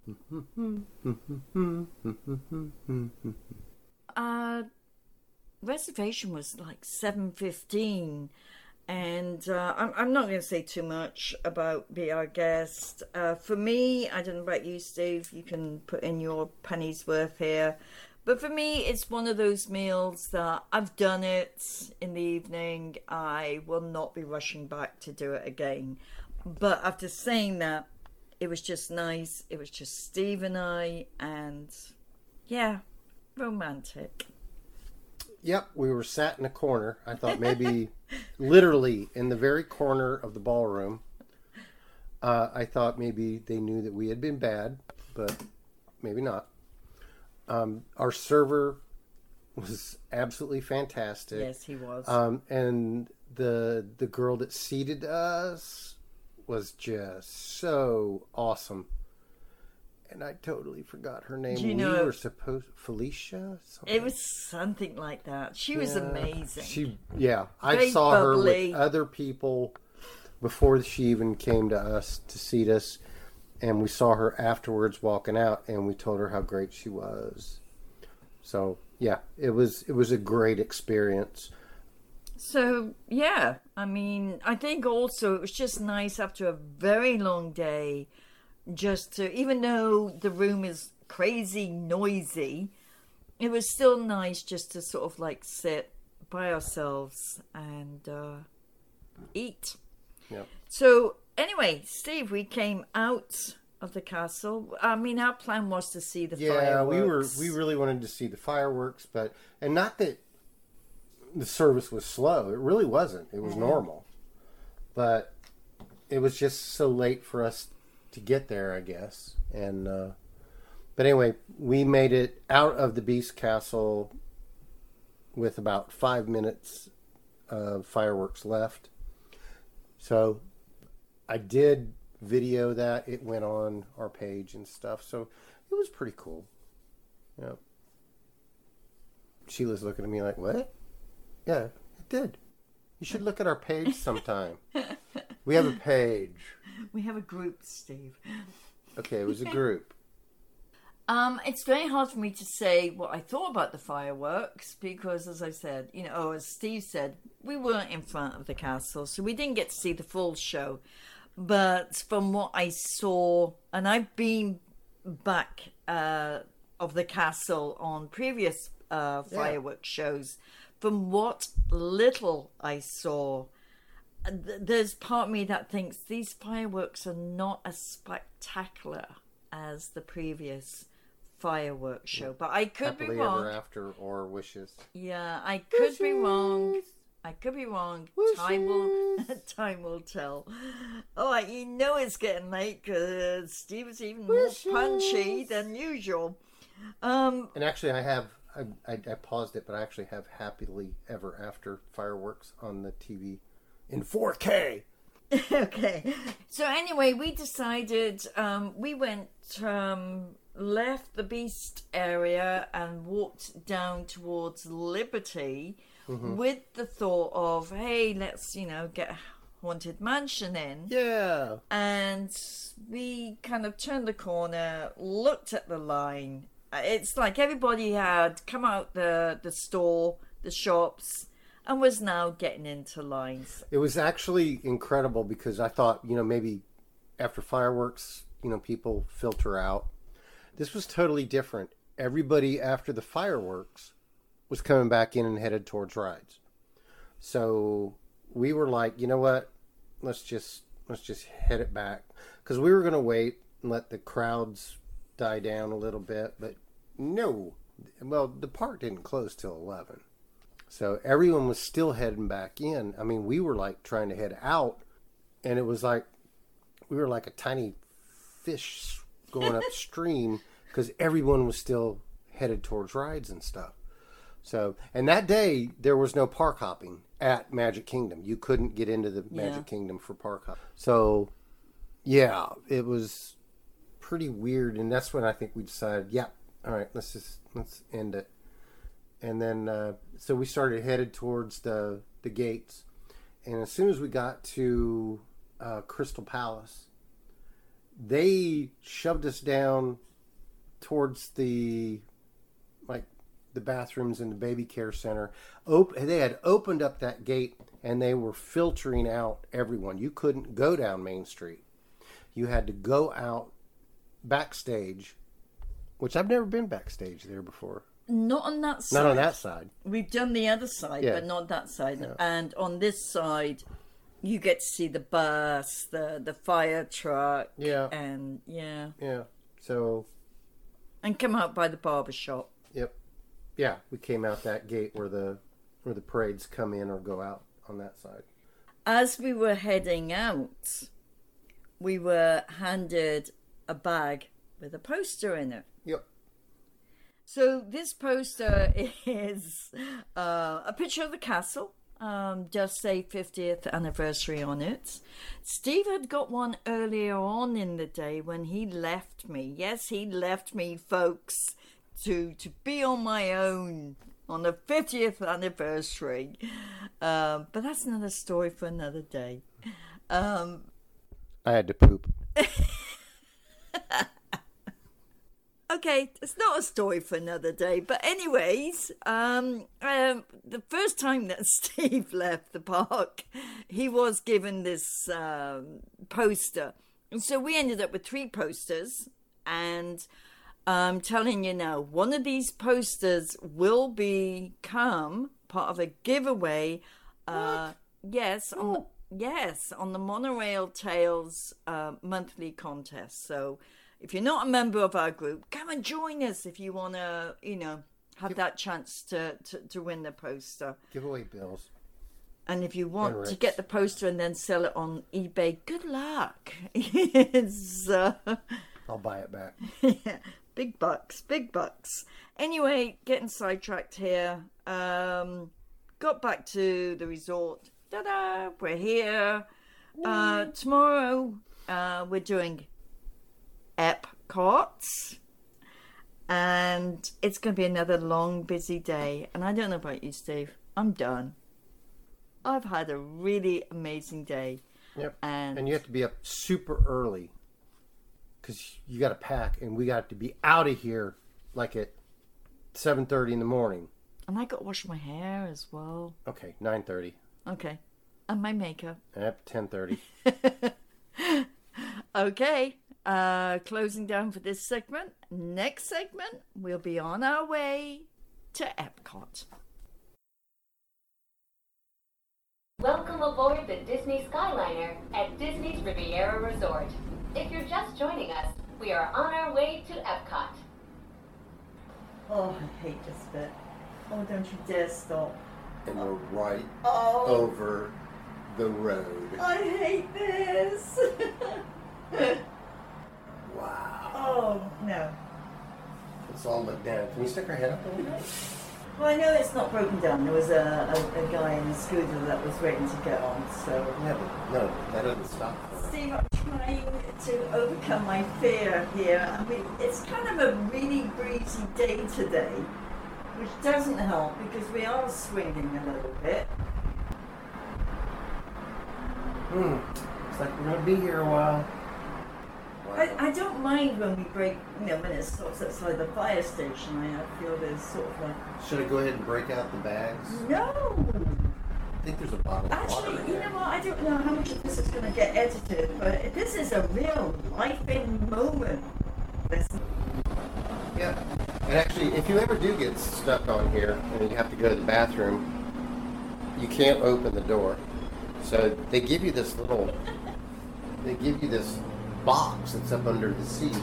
Speaker 4: uh, reservation was like seven fifteen, and uh, I'm, I'm not going to say too much about Be Our Guest. Uh, for me, I don't know about you, Steve, you can put in your penny's worth here. But for me, it's one of those meals that I've done it in the evening. I will not be rushing back to do it again. But after saying that, it was just nice. It was just Steve and I, and yeah, romantic.
Speaker 5: Yep, we were sat in a corner. I thought maybe literally in the very corner of the ballroom. Uh, I thought maybe they knew that we had been bad, but maybe not. Um, our server was absolutely fantastic.
Speaker 4: Yes, he was.
Speaker 5: Um, and the the girl that seated us was just so awesome. And I totally forgot her name.
Speaker 4: Do you
Speaker 5: we
Speaker 4: know,
Speaker 5: were supposed Felicia. Something.
Speaker 4: It was something like that. She was
Speaker 5: Yeah.
Speaker 4: amazing.
Speaker 5: She, yeah, I
Speaker 4: Very
Speaker 5: saw
Speaker 4: bubbly.
Speaker 5: her with other people before she even came to us to seat us. And we saw her afterwards walking out, and we told her how great she was. So yeah, it was it was a great experience.
Speaker 4: So yeah, I mean, I think also it was just nice after a very long day, just to, even though the room is crazy noisy, it was still nice just to sort of like sit by ourselves and uh, eat.
Speaker 5: Yep.
Speaker 4: So anyway, Steve, we came out of the castle. I mean, our plan was to see the
Speaker 5: Yeah,
Speaker 4: fireworks.
Speaker 5: we were we really wanted to see the fireworks, but and not that the service was slow. It really wasn't. It was
Speaker 4: Mm-hmm.
Speaker 5: normal, but it was just so late for us to get there, I guess. And uh, but anyway, we made it out of the Beast Castle with about five minutes of fireworks left. So I did video that. It went on our page and stuff. So it was pretty cool. Yeah. Sheila's looking at me like, what? Yeah, it did. You should look at our page sometime. We have a page.
Speaker 4: We have a group, Steve.
Speaker 5: Okay, it was a group.
Speaker 4: Um, it's very hard for me to say what I thought about the fireworks because, as I said, you know, as Steve said, we weren't in front of the castle, so we didn't get to see the full show. But from what I saw, and I've been back uh, of the castle on previous uh, fireworks yeah. shows, from what little I saw, th- there's part of me that thinks these fireworks are not as spectacular as the previous fireworks show, but I could
Speaker 5: Happily
Speaker 4: be wrong.
Speaker 5: Ever After or Wishes.
Speaker 4: Yeah, I could wishes. be wrong. I could be wrong.
Speaker 5: Wishes.
Speaker 4: Time will time will tell. Oh, you know it's getting late because Steve is even wishes. more punchy than usual. Um,
Speaker 5: and actually, I have I, I, I paused it, but I actually have Happily Ever After fireworks on the T V in four K.
Speaker 4: Okay. So anyway, we decided um, we went. Um, left the Beast area and walked down towards Liberty mm-hmm. with the thought of, hey, let's, you know, get a Haunted Mansion in.
Speaker 5: Yeah.
Speaker 4: And we kind of turned the corner, looked at the line. It's like everybody had come out the, the store, the shops, and was now getting into lines.
Speaker 5: It was actually incredible because I thought, you know, maybe after fireworks, you know, people filter out. This was totally different. Everybody after the fireworks was coming back in and headed towards rides. So we were like, you know what? let's just let's just head it back, because we were going to wait and let the crowds die down a little bit, but no. Well, the park didn't close till eleven, so everyone was still heading back in. I mean, we were like trying to head out, and it was like we were like a tiny fish going upstream, because everyone was still headed towards rides and stuff. So, and that day there was no park hopping at Magic Kingdom. You couldn't get into the Magic
Speaker 4: Yeah.
Speaker 5: Kingdom for park hopping. So, yeah, it was pretty weird, and that's when I think we decided, yeah, all right, let's just let's end it. And then, uh, so we started headed towards the the gates, and as soon as we got to uh, Crystal Palace, they shoved us down towards the like the bathrooms in the baby care center. Op- they had opened up that gate, and they were filtering out everyone. You couldn't go down Main Street. You had to go out backstage, which I've never been backstage there before.
Speaker 4: Not on that side.
Speaker 5: Not on that side.
Speaker 4: We've done the other side,
Speaker 5: Yeah.
Speaker 4: but not that side.
Speaker 5: Yeah.
Speaker 4: And on this side, you get to see the bus, the the fire truck,
Speaker 5: Yeah.
Speaker 4: and yeah,
Speaker 5: Yeah. So,
Speaker 4: and come out by the barber shop.
Speaker 5: yep. Yeah, we came out that gate where the where the parades come in or go out on that side.
Speaker 4: As we were heading out, we were handed a bag with a poster in it.
Speaker 5: Yep.
Speaker 4: So this poster is uh, a picture of the castle. Um, just say fiftieth anniversary on it. Steve had got one earlier on in the day when he left me. Yes, he left me, folks, to to be on my own on the fiftieth anniversary. Um, but that's another story for another day. Um,
Speaker 5: I had to poop.
Speaker 4: Okay, it's not a story for another day. But anyways, um, um, the first time that Steve left the park, he was given this um, poster. And so we ended up with three posters. And I'm telling you now, one of these posters will become part of a giveaway. Uh, yes, on the, yes, on the Monorail Tales uh, monthly contest. So if you're not a member of our group, come and join us if you want to, you know, have that chance to, to, to win the poster.
Speaker 5: Giveaway bills.
Speaker 4: And if you want
Speaker 5: And
Speaker 4: to
Speaker 5: Ritz.
Speaker 4: get the poster and then sell it on eBay, good luck. It's, uh,
Speaker 5: I'll buy it back.
Speaker 4: yeah, big bucks, big bucks. Anyway, getting sidetracked here. Um, got back to the resort. Ta-da! We're here. Uh, tomorrow, uh, we're doing Epcot, and it's going to be another long, busy day. And I don't know about you, Steve. I'm done. I've had a really amazing day.
Speaker 5: Yep.
Speaker 4: And,
Speaker 5: And you have to be up super early, because you got to pack, and we got to be out of here like at seven thirty in the morning.
Speaker 4: and I got to wash my hair as well.
Speaker 5: Okay, nine thirty.
Speaker 4: Okay. And my makeup.
Speaker 5: Yep, ten thirty.
Speaker 4: Okay. Uh, closing down for this segment. Next segment, we'll be on our way to Epcot.
Speaker 7: Welcome aboard the Disney Skyliner at Disney's Riviera Resort. If you're just joining us, we are on our way to Epcot.
Speaker 4: Oh, I hate this bit. Oh, don't you dare stop.
Speaker 5: And we're right
Speaker 4: Oh,
Speaker 5: over the road.
Speaker 4: I hate this.
Speaker 5: Wow.
Speaker 4: Oh, no.
Speaker 5: Let's all look down. Can we stick our head up a little bit?
Speaker 4: Well, I know it's not broken down. There was a, a, a guy in a scooter that was waiting to get on, so...
Speaker 5: Yeah, but no, that doesn't stop for us.
Speaker 4: Steve, I'm trying to overcome my fear here. I mean, it's kind of a really breezy day today, which doesn't help because we are swinging a little bit.
Speaker 5: Hmm. Looks like we're going to be here a while.
Speaker 4: I, I don't mind when we break, you know, when it stops outside the fire station. I feel there's sort of like...
Speaker 5: Should I go ahead and break out the bags?
Speaker 4: No!
Speaker 5: I think there's a bottle of water
Speaker 4: Actually,
Speaker 5: in
Speaker 4: you
Speaker 5: there.
Speaker 4: know what? I don't know how much of this is going to get edited, but this is a real life-in moment. This
Speaker 5: Yeah. And actually, if you ever do get stuck on here and you have to go to the bathroom, you can't open the door. So they give you this little, they give you this box that's up under the seat,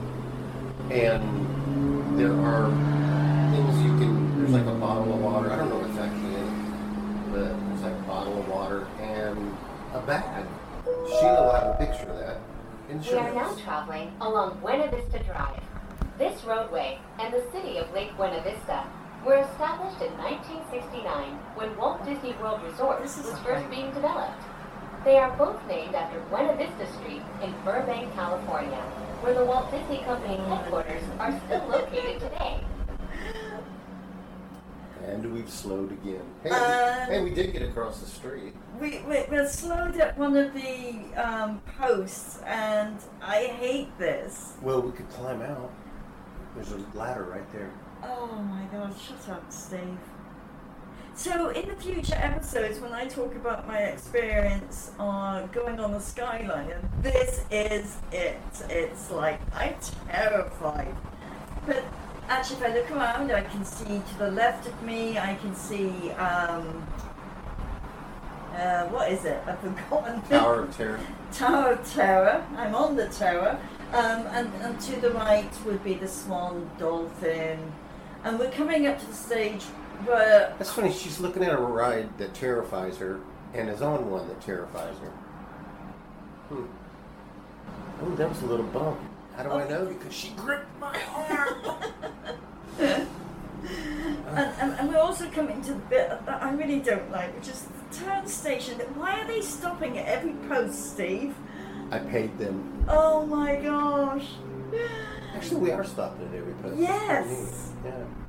Speaker 5: and there are things you can, there's like a bottle of water, I don't know what's actually in it, but there's like a bottle of water and a bag. Sheila will have a picture of that.
Speaker 7: We are now traveling along Buena Vista Drive. This roadway and the city of Lake Buena Vista were established in nineteen sixty-nine when Walt Disney World Resort was first being developed. They are both named after Buena Vista Street in Burbank, California, where the Walt Disney Company headquarters are still located today.
Speaker 5: And we've slowed again. Hey,
Speaker 4: Um,
Speaker 5: hey, we did get across the street.
Speaker 4: We, we, we're slowed at one of the um, posts, and I hate this.
Speaker 5: Well, we could climb out. There's a ladder right there.
Speaker 4: Oh my god, shut up, Steve. So, in the future episodes, when I talk about my experience on going on the Skyliner, this is it. It's like, I'm terrified. But actually, if I look around, I can see to the left of me, I can see, um, uh, what is it? I've forgotten.
Speaker 5: Tower of Terror.
Speaker 4: Tower of Terror. I'm on the tower. Um, and, and to the right would be the Swan Dolphin. And we're coming up to the stage where...
Speaker 5: That's funny, she's looking at a ride that terrifies her and is on one that terrifies her. Hmm. Oh, that was a little bump. How do I know? Because she gripped my arm.
Speaker 4: and, and, and we're also coming to the bit that I really don't like, which is the turn station. Why are they stopping at every post, Steve?
Speaker 5: I paid them.
Speaker 4: Oh my gosh.
Speaker 5: Actually, we are stopping at every post.
Speaker 4: Yes.
Speaker 5: Yeah.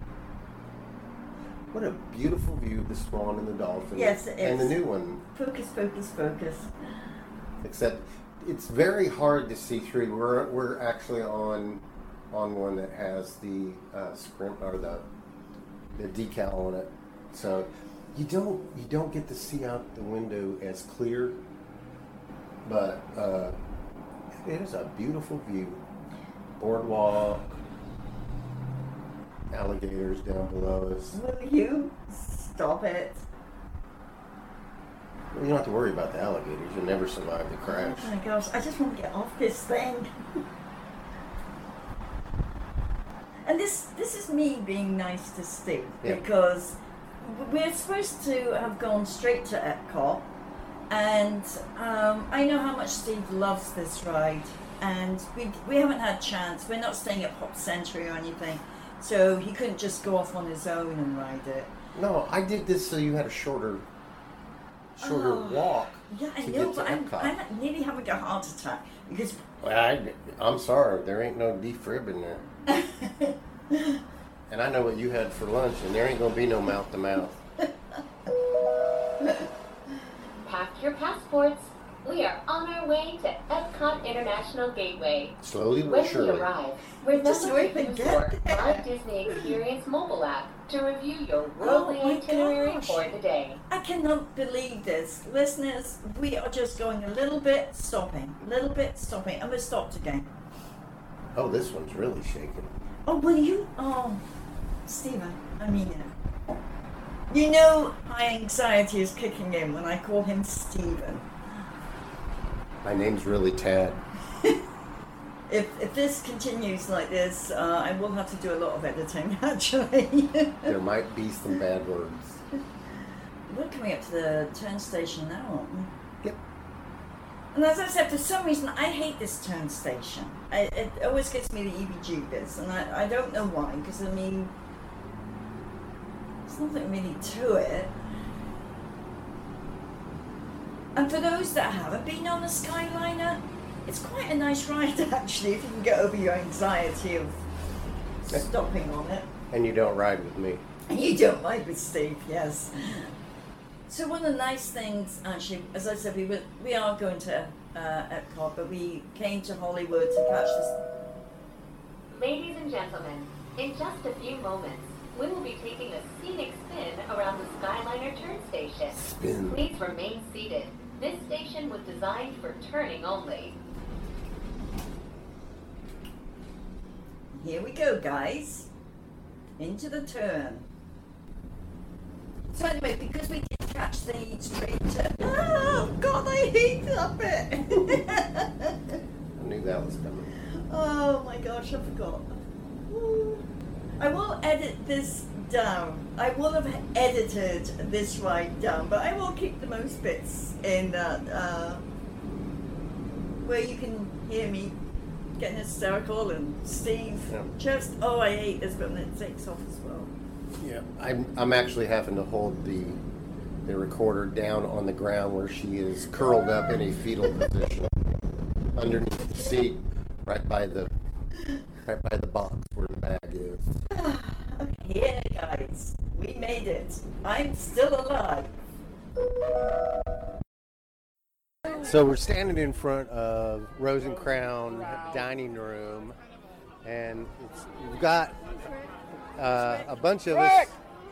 Speaker 5: What a beautiful view of the Swan and the Dolphin.
Speaker 4: Yes, it is.
Speaker 5: And the new one.
Speaker 4: Focus, focus, focus.
Speaker 5: Except it's very hard to see through. We're we're actually on on one that has the uh, scrim or the the decal on it, so you don't you don't get to see out the window as clear. But uh, it is a beautiful view. Boardwalk, alligators down below us.
Speaker 4: Will you stop it?
Speaker 5: Well, you don't have to worry about the alligators. You'll never survive the crash.
Speaker 4: Oh my gosh, I just want to get off this thing. And this this is me being nice to Steve,
Speaker 5: Yeah.
Speaker 4: because we're supposed to have gone straight to Epcot, and um, I know how much Steve loves this ride, and we we haven't had a chance. We're not staying at Pop Century or anything, so he couldn't just go off on his own and ride it.
Speaker 5: No, I did this so you had a shorter, shorter
Speaker 4: Oh,
Speaker 5: walk.
Speaker 4: Yeah, I
Speaker 5: to
Speaker 4: know,
Speaker 5: get to
Speaker 4: but I'm,
Speaker 5: Epcot.
Speaker 4: I'm nearly having a heart attack because.
Speaker 5: Well, I, I'm sorry, there ain't no defrib in there. And I know what you had for lunch, and there ain't gonna be no mouth to mouth.
Speaker 7: Pack your passports. We are on our way to Epcot International Gateway.
Speaker 5: Slowly
Speaker 7: When
Speaker 5: but
Speaker 7: we
Speaker 5: surely.
Speaker 7: arrive, remember
Speaker 4: Just
Speaker 7: to
Speaker 4: wait and
Speaker 7: use
Speaker 4: get
Speaker 7: your
Speaker 4: there.
Speaker 7: My Disney Experience mobile app to review your worldly
Speaker 4: Oh my
Speaker 7: itinerary
Speaker 4: gosh.
Speaker 7: for the day.
Speaker 4: I cannot believe this. Listeners, we are just going a little bit, stopping, little bit, stopping, and we're stopped again.
Speaker 5: Oh, this one's really shaking.
Speaker 4: Oh, will you? Oh, Stephen, I mean it. You know my anxiety is kicking in when I call him Stephen.
Speaker 5: My name's really Tad.
Speaker 4: If if this continues like this, uh, I will have to do a lot of editing, actually.
Speaker 5: There might be some bad words.
Speaker 4: We're coming up to the turn station now, aren't we?
Speaker 5: Yep.
Speaker 4: And as I said, for some reason, I hate this turn station. I, it always gives me the heebie-jeebies, and I, I don't know why, because, I mean, there's nothing really to it. And for those that haven't been on a Skyliner, it's quite a nice ride, actually, if you can get over your anxiety of stopping on it.
Speaker 5: And you don't ride with me.
Speaker 4: And you don't ride with Steve, yes. So one of the nice things, actually, as I said, we were, we are going to uh, Epcot, but we came to Hollywood to catch this.
Speaker 7: Ladies and gentlemen, in just a few moments, we will be taking a scenic spin around the Skyliner turn station.
Speaker 5: Spin.
Speaker 7: Please remain seated. This station was designed for turning only.
Speaker 4: Here we go, guys. Into the turn. So anyway, because we did catch the straight turn. Ah! God, I hate that bit.
Speaker 5: I knew that was coming.
Speaker 4: Oh my gosh, I forgot. Ooh. I will edit this down. I will have edited this right down, but I will keep the most bits in that uh, where you can hear me getting hysterical and Steve
Speaker 5: Yeah.
Speaker 4: just, oh, I hate this bit, and it takes off as well.
Speaker 5: Yeah, I'm, I'm actually having to hold the the recorder down on the ground where she is curled up in a fetal position underneath the seat, right by the right by the box where the bag is.
Speaker 4: Okay, yeah, guys, we made it. I'm still alive.
Speaker 5: So we're standing in front of Rose and Crown dining room, and it's, we've got uh, a bunch of us.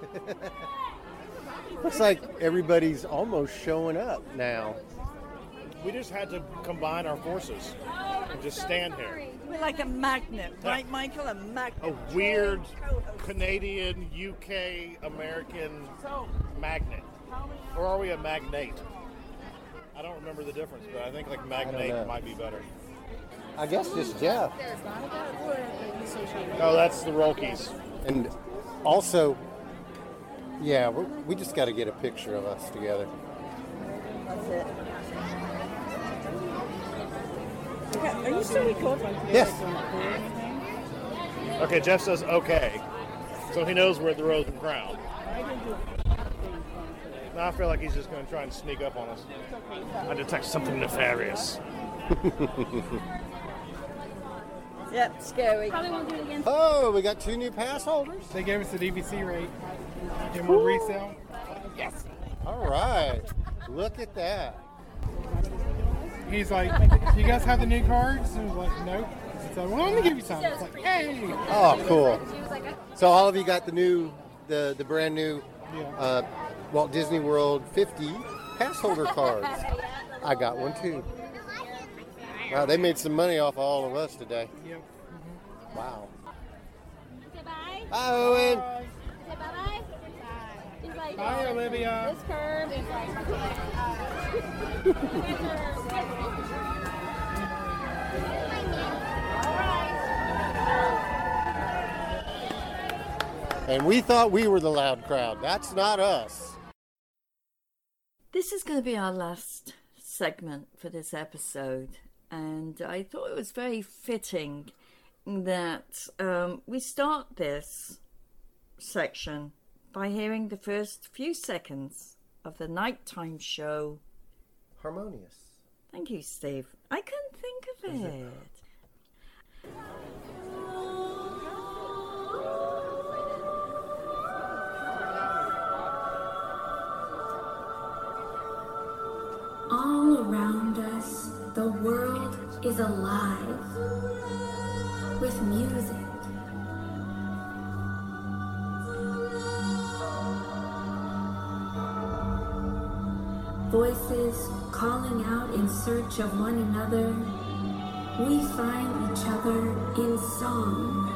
Speaker 5: Looks like everybody's almost showing up now.
Speaker 8: We just had to combine our forces and just stand here.
Speaker 4: We're like a magnet, right, Michael? A magnet.
Speaker 8: A weird Canadian, U K, American magnet. Or are we a magnate? I don't remember the difference, but I think like magnate might be better.
Speaker 5: I guess just Jeff.
Speaker 8: Oh, that's the Rolkies.
Speaker 5: And also, yeah, we're, we just got to get a picture of us together.
Speaker 4: That's it. Okay, are you still recording?
Speaker 5: Yes.
Speaker 8: Okay, Jeff says okay. So he knows we're at the Rose and Crown. Now I feel like he's just going to try and sneak up on us. I detect something nefarious.
Speaker 4: Yep, scary.
Speaker 5: Oh, we got two new pass holders.
Speaker 9: They gave us the D V C rate. And we'll resell.
Speaker 5: Yes. All right. Look at that.
Speaker 9: He's like, you guys have the new cards? And I was like, nope. So, well, let me give you some. It's like, hey.
Speaker 5: Oh, cool. So all of you got the new, the, the brand new uh, Walt Disney World fifty pass holder cards. I got one too. Wow, they made some money off of all of us today.
Speaker 9: Yep.
Speaker 5: Mm-hmm. Wow.
Speaker 10: Say bye.
Speaker 5: Bye, Owen.
Speaker 10: Say bye-bye. He's like,
Speaker 9: Bye,
Speaker 10: uh,
Speaker 9: Olivia.
Speaker 10: This curve is like,
Speaker 5: And we thought we were the loud crowd. That's not us.
Speaker 4: This is going to be our last segment for this episode, and I thought it was very fitting that um, we start this section by hearing the first few seconds of the nighttime show
Speaker 5: Harmonious.
Speaker 4: Thank you, Steve. I couldn't think of it.
Speaker 11: All around us, the world is alive with music. Voices calling out in search of one another. We find each other in song.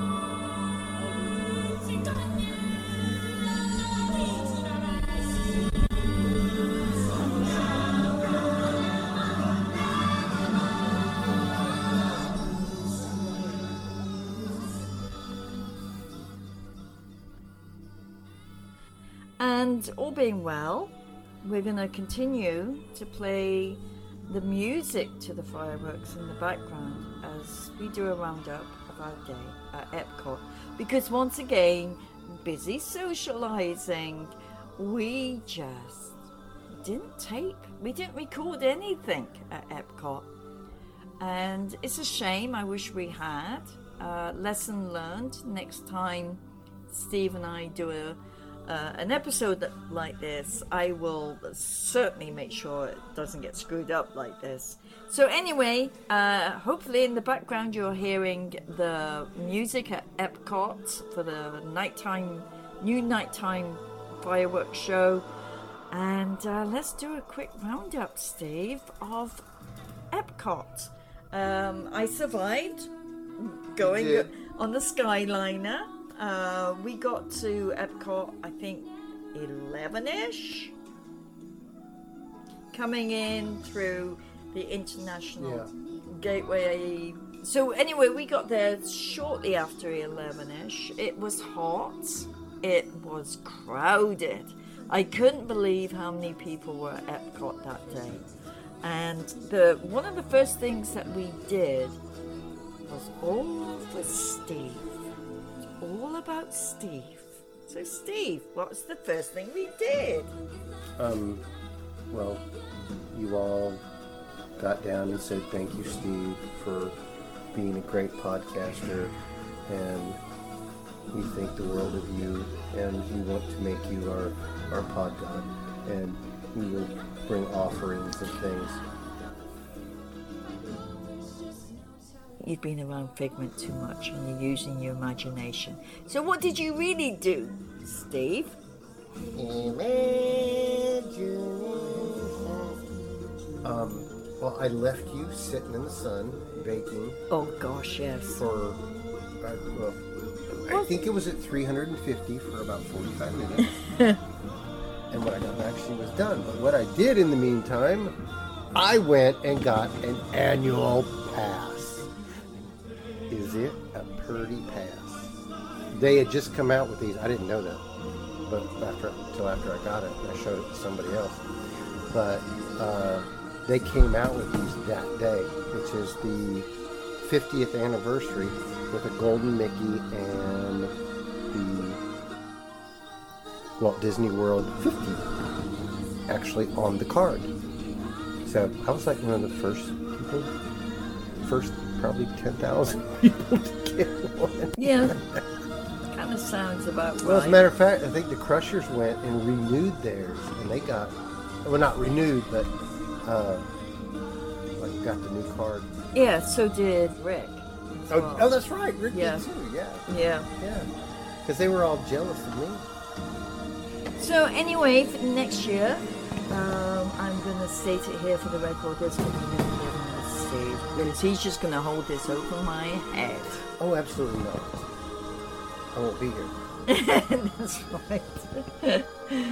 Speaker 4: And all being well, we're going to continue to play the music to the fireworks in the background as we do a roundup of our day at Epcot. Because once again, busy socializing, we just didn't tape, we didn't record anything at Epcot. And it's a shame, I wish we had. Uh, lesson learned, next time Steve and I do a Uh, an episode that, like this, I will certainly make sure it doesn't get screwed up like this. So anyway, uh, hopefully in the background you're hearing the music at Epcot for the nighttime, new nighttime fireworks show. And uh, let's do a quick roundup, Steve, of Epcot. Um, I survived going on the Skyliner. Uh, we got to Epcot, I think, eleven-ish. coming in through the international
Speaker 5: Yeah.
Speaker 4: gateway. So anyway, we got there shortly after eleven-ish. It was hot. It was crowded. I couldn't believe how many people were at Epcot that day. And the one of the first things that we did was all for Steve. It's all about Steve. So Steve, what was the first thing we did?
Speaker 5: Um, well, you all got down and said thank you, Steve, for being a great podcaster, and we think the world of you, and we want to make you our, our pod god, and we will bring offerings and things.
Speaker 4: You've been around Figment too much and you're using your imagination. So what did you really do, Steve?
Speaker 5: Um, well, I left you sitting in the sun, baking.
Speaker 4: Oh gosh, yes.
Speaker 5: For, uh, well, I think it was at three hundred fifty for about forty-five minutes. And when I got back, she was done. But what I did in the meantime, I went and got an annual pass. Is it a purdy pass? They had just come out with these. I didn't know that, but after until after I got it, and I showed it to somebody else. But uh, they came out with these that day, which is the fiftieth anniversary, with a golden Mickey and the Walt Disney World fifty actually on the card. So I was like one of the first people, first probably ten thousand people to get one.
Speaker 4: Yeah, kind of sounds about right.
Speaker 5: Well, as a matter of fact, I think the Crushers went and renewed theirs, and they got, well, not renewed, but uh, like got the new card.
Speaker 4: Yeah, so did Rick.
Speaker 5: Oh,
Speaker 4: well.
Speaker 5: oh, that's right, Rick
Speaker 4: Yeah.
Speaker 5: did too. Yeah,
Speaker 4: Yeah.
Speaker 5: yeah, because they were all jealous of me.
Speaker 4: So anyway, for next year, um, I'm going to state it here for the record. There's going to be no living with Steve, because he's just going to hold this over my head.
Speaker 5: Oh, absolutely not. I won't be here.
Speaker 4: That's right.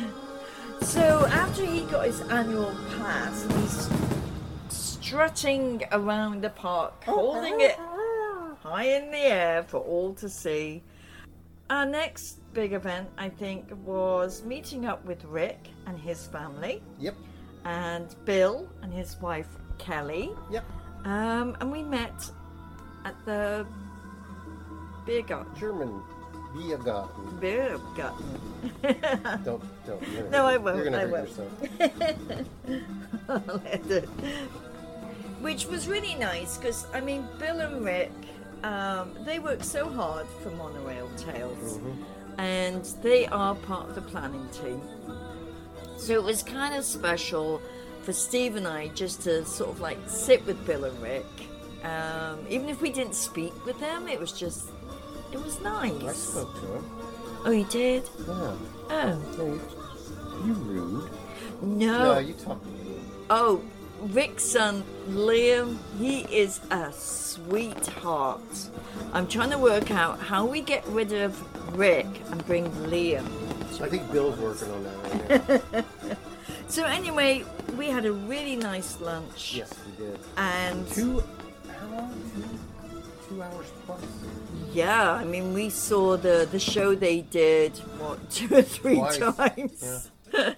Speaker 4: So after he got his annual pass, and he's strutting around the park, holding it high in the air for all to see. Our next big event, I think, was meeting up with Rick and his family.
Speaker 5: Yep.
Speaker 4: And Bill and his wife Kelly.
Speaker 5: Yep.
Speaker 4: Um, and we met at the beer garden.
Speaker 5: German beer garden.
Speaker 4: Beer garden.
Speaker 5: don't, don't. You're gonna
Speaker 4: No,
Speaker 5: hurt-
Speaker 4: I won't.
Speaker 5: You're gonna
Speaker 4: I
Speaker 5: hurt
Speaker 4: won't.
Speaker 5: yourself.
Speaker 4: I'll let it. Which was really nice because, I mean, Bill and Rick, um, they work so hard for Monorail Tales,
Speaker 5: Mm-hmm.
Speaker 4: and they are part of the planning team. So it was kind of special for Steve and I just to sort of like sit with Bill and Rick. Um, even if we didn't speak with them, it was just, it was nice.
Speaker 5: I spoke to him.
Speaker 4: Oh, you did?
Speaker 5: Yeah.
Speaker 4: Oh.
Speaker 5: No, you, you rude.
Speaker 4: No.
Speaker 5: No, you talk rude.
Speaker 4: Oh, Rick's son, Liam, he is a sweetheart. I'm trying to work out how we get rid of Rick and bring Liam.
Speaker 5: I think Bill's working on that right now.
Speaker 4: So anyway, we had a really nice lunch.
Speaker 5: Yes, we did.
Speaker 4: And
Speaker 5: Two, how long? Two, two hours plus.
Speaker 4: yeah, I mean, we saw the, the show they did, what, two or three
Speaker 5: Twice.
Speaker 4: times.
Speaker 5: Yeah.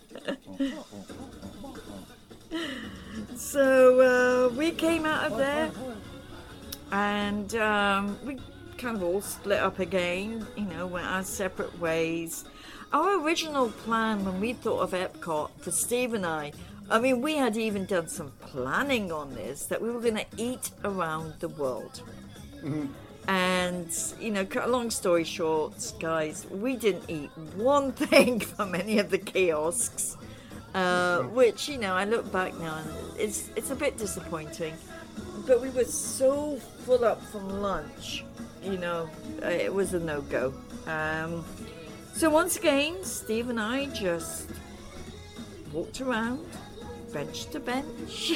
Speaker 4: So uh, we came out of there, and um, we kind of all split up again, you know, went our separate ways. Our original plan when we thought of Epcot for Steve and I, I mean, we had even done some planning on this, that we were going to eat around the world.
Speaker 5: Mm-hmm.
Speaker 4: And, you know, cut a long story short, guys, we didn't eat one thing from any of the kiosks. Uh, which, you know, I look back now and it's it's a bit disappointing. But we were so full up from lunch, you know, uh, it was a no-go. Um, so once again, Steve and I just walked around, bench to bench.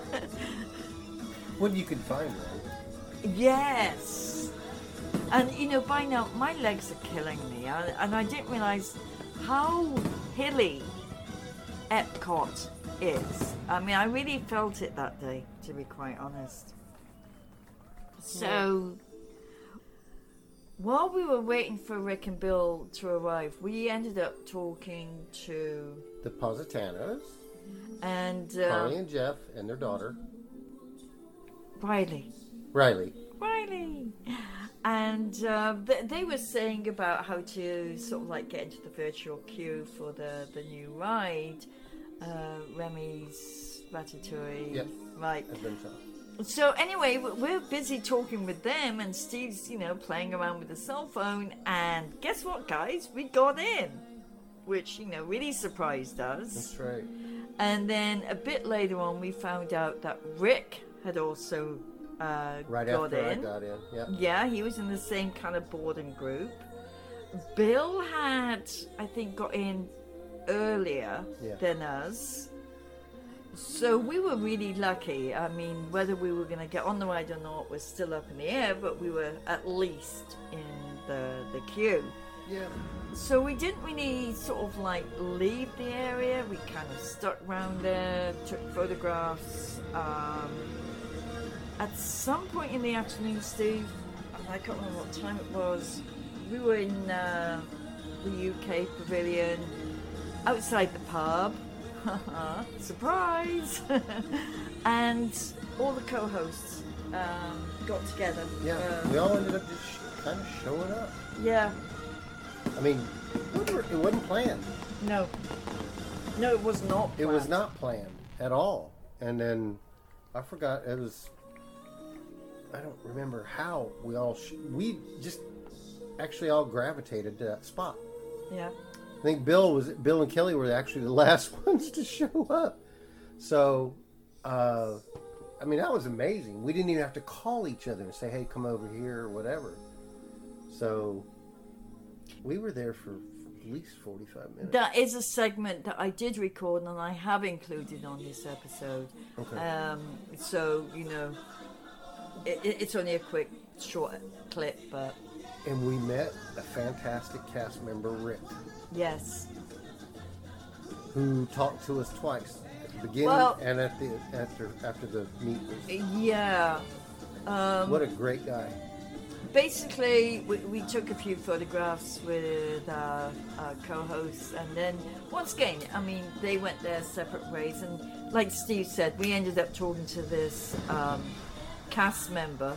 Speaker 5: What you could find, right?
Speaker 4: Yes. And, you know, by now, my legs are killing me. I, and I didn't realise how hilly Epcot is. I mean, I really felt it that day, to be quite honest. So, while we were waiting for Rick and Bill to arrive, we ended up talking to
Speaker 5: The Positanos,
Speaker 4: and uh,
Speaker 5: Carly and Jeff, and their daughter,
Speaker 4: Riley.
Speaker 5: Riley.
Speaker 4: Riley. And uh, th- they were saying about how to sort of like get into the virtual queue for the, the new ride, uh, Remy's Ratatouille.
Speaker 5: Yes.
Speaker 4: Right.
Speaker 5: Adventure.
Speaker 4: So anyway, we're busy talking with them, and Steve's, you know, playing around with the cell phone. And guess what, guys? We got in, which, you know, really surprised us.
Speaker 5: That's right.
Speaker 4: And then a bit later on, we found out that Rick had also uh,
Speaker 5: right
Speaker 4: got
Speaker 5: after
Speaker 4: in.
Speaker 5: I got in. Yeah.
Speaker 4: Yeah, he was in the same kind of boarding group. Bill had, I think, got in earlier
Speaker 5: Yeah.
Speaker 4: than us. So we were really lucky. I mean, whether we were going to get on the ride or not was still up in the air, but we were at least in the, the queue.
Speaker 5: Yeah.
Speaker 4: So we didn't really sort of like leave the area. We kind of stuck around there, took photographs. Um, at some point in the afternoon, Steve, I can't remember what time it was, we were in uh, the U K pavilion, outside the pub. Surprise! And all the co-hosts um, got together.
Speaker 5: Yeah,
Speaker 4: Uh,
Speaker 5: we all ended up just sh- kind of showing up.
Speaker 4: yeah.
Speaker 5: I mean, we were- it wasn't planned.
Speaker 4: No. No, it was not
Speaker 5: It was
Speaker 4: planned.
Speaker 5: not planned at all. And then I forgot it was. I don't remember how we all sh- we just actually all gravitated to that spot.
Speaker 4: Yeah.
Speaker 5: I think Bill was Bill and Kelly were actually the last ones to show up. So, uh, I mean, that was amazing. We didn't even have to call each other and say, "Hey, come over here" or whatever. So, we were there for at least forty-five minutes.
Speaker 4: That is a segment that I did record and I have included on this episode.
Speaker 5: Okay.
Speaker 4: Um, so, you know, it, it- it's only a quick, short clip, but
Speaker 5: And we met a fantastic cast member, Rick,
Speaker 4: yes.
Speaker 5: who talked to us twice at the beginning
Speaker 4: Well-
Speaker 5: and at the after after the meet.
Speaker 4: Yeah. Um,
Speaker 5: What a great guy!
Speaker 4: Basically, we, we took a few photographs with our, our co-hosts, and then once again, I mean, they went their separate ways. And like Steve said, we ended up talking to this um, cast member,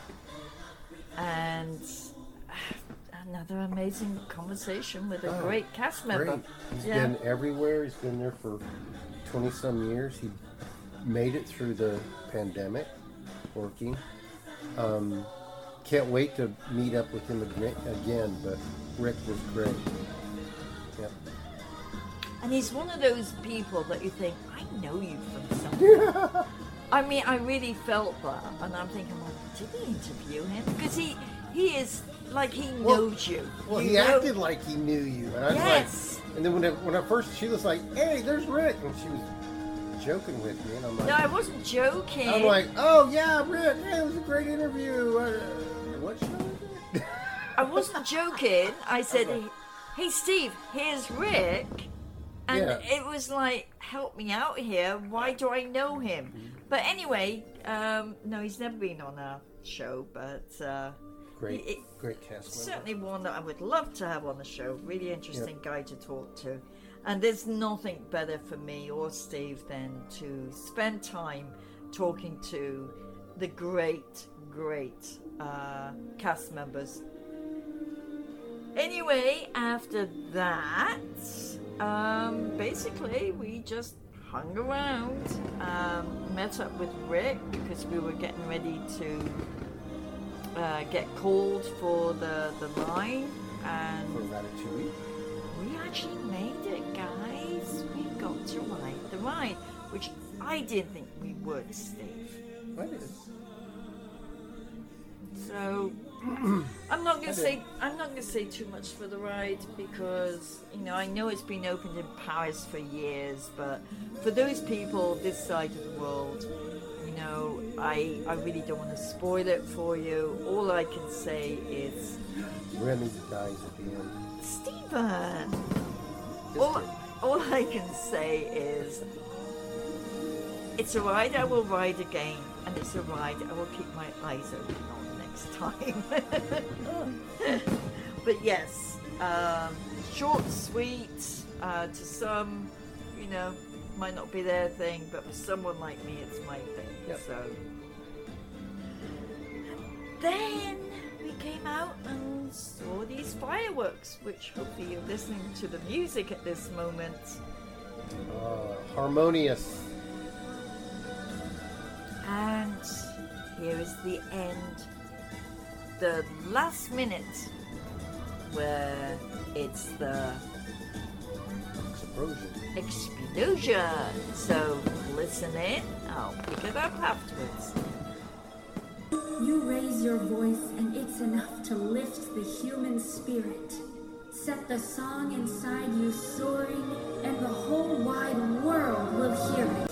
Speaker 4: and another amazing conversation with a
Speaker 5: Oh,
Speaker 4: great cast member.
Speaker 5: Great. He's
Speaker 4: Yeah.
Speaker 5: been everywhere. He's been there for twenty some years. He made it through the pandemic, working. Um, can't wait to meet up with him ag- again. But Rick was great. Yep.
Speaker 4: And he's one of those people that you think, I know you from somewhere. I mean, I really felt that. And I'm thinking, well, did we interview him? Because he, he is like he
Speaker 5: Well-
Speaker 4: knows you.
Speaker 5: Well,
Speaker 4: You
Speaker 5: he
Speaker 4: know-
Speaker 5: acted like he knew you, and I was
Speaker 4: Yes.
Speaker 5: like, and then when I, when I first, she was like, "Hey, there's Rick," and she was joking with me, and I'm like,
Speaker 4: No, I wasn't joking.
Speaker 5: I'm like, "Oh yeah, Rick, hey, it was a great interview." Uh, what show is it?
Speaker 4: I wasn't joking. I said, hey, Steve, here's Rick. And
Speaker 5: Yeah.
Speaker 4: it was like, help me out here. Why do I know him? But anyway, um, no, he's never been on our show, but uh,
Speaker 5: Great,
Speaker 4: it-
Speaker 5: great cast member.
Speaker 4: certainly one that I would love to have on the show. Really interesting guy to talk to. And there's nothing better for me or Steve than to spend time talking to the great, great uh, cast members. Anyway, after that, um, basically we just hung around, um, met up with Rick because we were getting ready to uh, get called for the, the line, and
Speaker 5: For Ratatouille.
Speaker 4: we actually made it, guys. We got to ride the ride, which I didn't think we would, Steve.
Speaker 5: I did.
Speaker 4: So I'm not gonna say I'm not gonna say too much for the ride because you know I know it's been opened in Paris for years, but for those people this side of the world, you know, I I really don't want to spoil it for you. All I can say is,
Speaker 5: Remy dies at the end.
Speaker 4: Stephen.
Speaker 5: Just
Speaker 4: All,
Speaker 5: kidding.
Speaker 4: all I can say is It's a ride I will ride again, and it's a ride I will keep my eyes open on next time. But yes, um, short, sweet, uh, to some, you know, might not be their thing, but for someone like me, it's my thing. Yep. So then we came out and saw these fireworks, which hopefully you're listening to the music at this moment.
Speaker 5: Uh, harmonious.
Speaker 4: And here is the end, the last minute, where it's the
Speaker 5: explosion.
Speaker 4: Explosion. So listen in. I'll pick it up afterwards.
Speaker 11: You raise your voice, and it's enough to lift the human spirit. Set the song inside you soaring, and the whole wide world will hear it.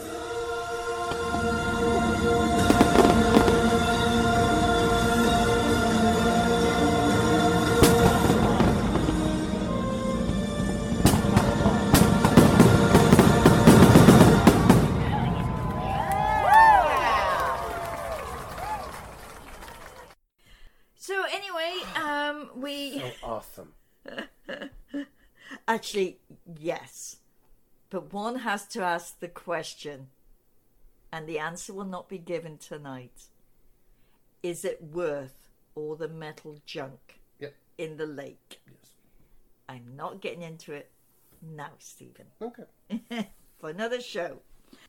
Speaker 4: So anyway, um, we...
Speaker 5: So awesome.
Speaker 4: Actually, yes. But one has to ask the question, and the answer will not be given tonight. Is it worth all the metal junk
Speaker 5: yep.
Speaker 4: in the lake?
Speaker 5: Yes.
Speaker 4: I'm not getting into it now, Stephen.
Speaker 5: Okay.
Speaker 4: For another show.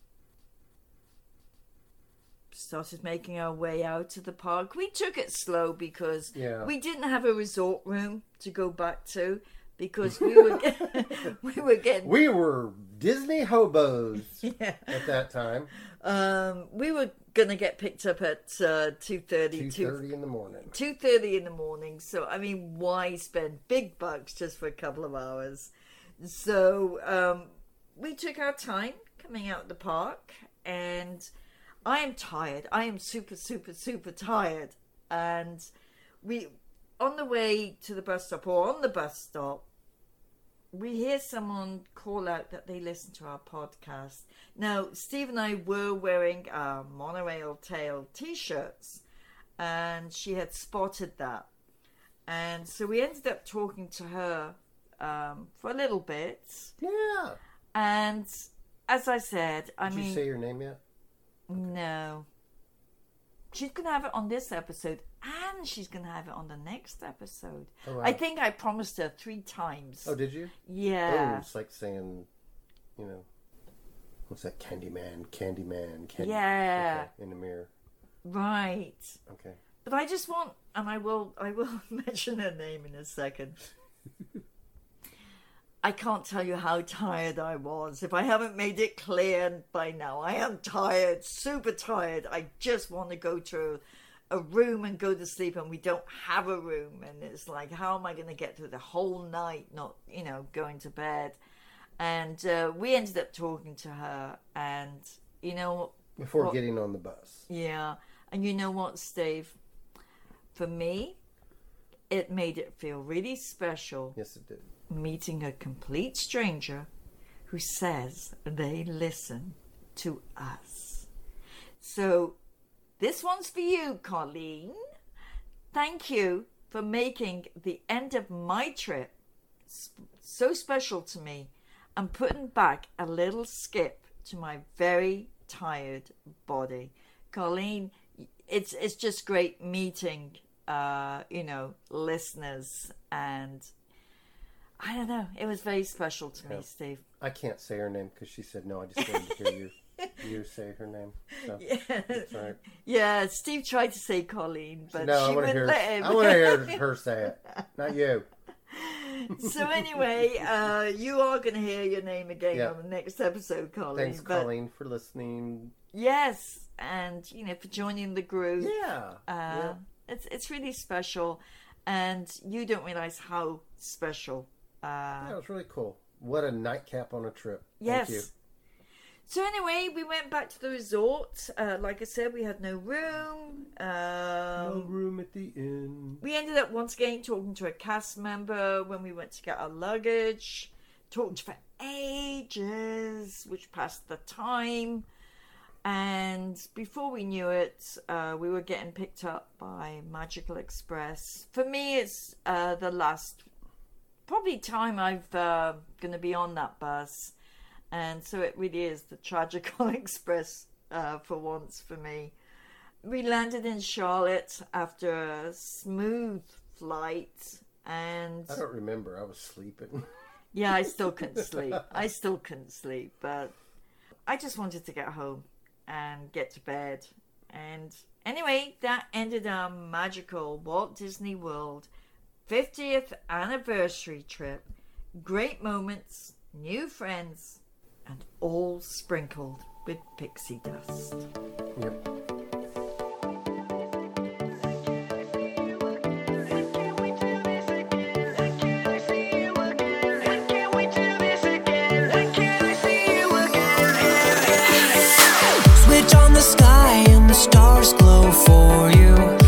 Speaker 4: Started making our way out to the park. We took it slow because
Speaker 5: yeah.
Speaker 4: we didn't have a resort room to go back to because we were we were getting
Speaker 5: we were Disney hobos
Speaker 4: yeah.
Speaker 5: at that time.
Speaker 4: Um, we were gonna get picked up at uh, two thirty.
Speaker 5: Two thirty in the morning.
Speaker 4: Two thirty in the morning. So I mean, why spend big bucks just for a couple of hours? So um, we took our time coming out the park, and I am tired. I am super, super, super tired. And we, on the way to the bus stop, or on the bus stop, we hear someone call out that they listen to our podcast. Now, Steve and I were wearing our Monorail Tale t-shirts, and she had spotted that. And so we ended up talking to her um, for a little bit.
Speaker 5: Yeah.
Speaker 4: And as I said, I
Speaker 5: Did
Speaker 4: mean...
Speaker 5: Did you say your name yet?
Speaker 4: No. She's going to have it on this episode, and she's going to have it on the next episode.
Speaker 5: Oh, wow.
Speaker 4: I think I promised her three times.
Speaker 5: Oh, did you?
Speaker 4: Yeah.
Speaker 5: Oh, it's like saying, you know, what's that? Candyman, Candyman, Candy.
Speaker 4: Yeah.
Speaker 5: Okay, in the mirror.
Speaker 4: Right.
Speaker 5: Okay.
Speaker 4: But I just want, and I will, I will mention her name in a second. I can't tell you how tired I was. If I haven't made it clear by now, I am tired, super tired. I just want to go to a room and go to sleep, and we don't have a room. And it's like, how am I going to get through the whole night not, you know, going to bed? And uh, we ended up talking to her, and, you know...
Speaker 5: Before
Speaker 4: what,
Speaker 5: getting on the bus.
Speaker 4: Yeah. And you know what, Steve? For me, it made it feel really special.
Speaker 5: Yes, it did.
Speaker 4: Meeting a complete stranger who says they listen to us. So this one's for you, Colleen. Thank you for making the end of my trip so special to me and putting back a little skip to my very tired body. Colleen, it's it's just great meeting uh, you know, listeners, and I don't know. It was very special to yeah. me, Steve.
Speaker 5: I can't say her name because she said no. I just wanted to hear you you say her name. So
Speaker 4: yeah.
Speaker 5: That's right.
Speaker 4: Yeah, Steve tried to say Colleen, but
Speaker 5: no,
Speaker 4: she
Speaker 5: I
Speaker 4: wouldn't
Speaker 5: hear,
Speaker 4: let him.
Speaker 5: I want to hear her say it, not you.
Speaker 4: So anyway, uh, you are going to hear your name again yeah. on the next episode, Colleen.
Speaker 5: Thanks,
Speaker 4: but
Speaker 5: Colleen, for listening.
Speaker 4: Yes, and you know, for joining the group.
Speaker 5: Yeah.
Speaker 4: Uh,
Speaker 5: yeah.
Speaker 4: It's it's really special, and you don't realize how special. Uh,
Speaker 5: yeah, it was really cool. What a nightcap on a trip.
Speaker 4: Yes.
Speaker 5: Thank you.
Speaker 4: So anyway, we went back to the resort. Uh, like I said, we had no room. Um,
Speaker 5: no room at the inn.
Speaker 4: We ended up once again talking to a cast member when we went to get our luggage. Talked for ages, which passed the time. And before we knew it, uh, we were getting picked up by Magical Express. For me, it's uh, the last probably time I've uh, going to be on that bus. And so it really is the Tragical Express uh, for once for me. We landed in Charlotte after a smooth flight. And
Speaker 5: I don't remember. I was sleeping.
Speaker 4: Yeah, I still couldn't sleep. I still couldn't sleep. But I just wanted to get home and get to bed. And anyway, that ended our magical Walt Disney World fiftieth anniversary trip. Great moments, new friends, and all sprinkled with pixie dust.
Speaker 5: Yep.
Speaker 12: Switch on the sky and the stars glow for you.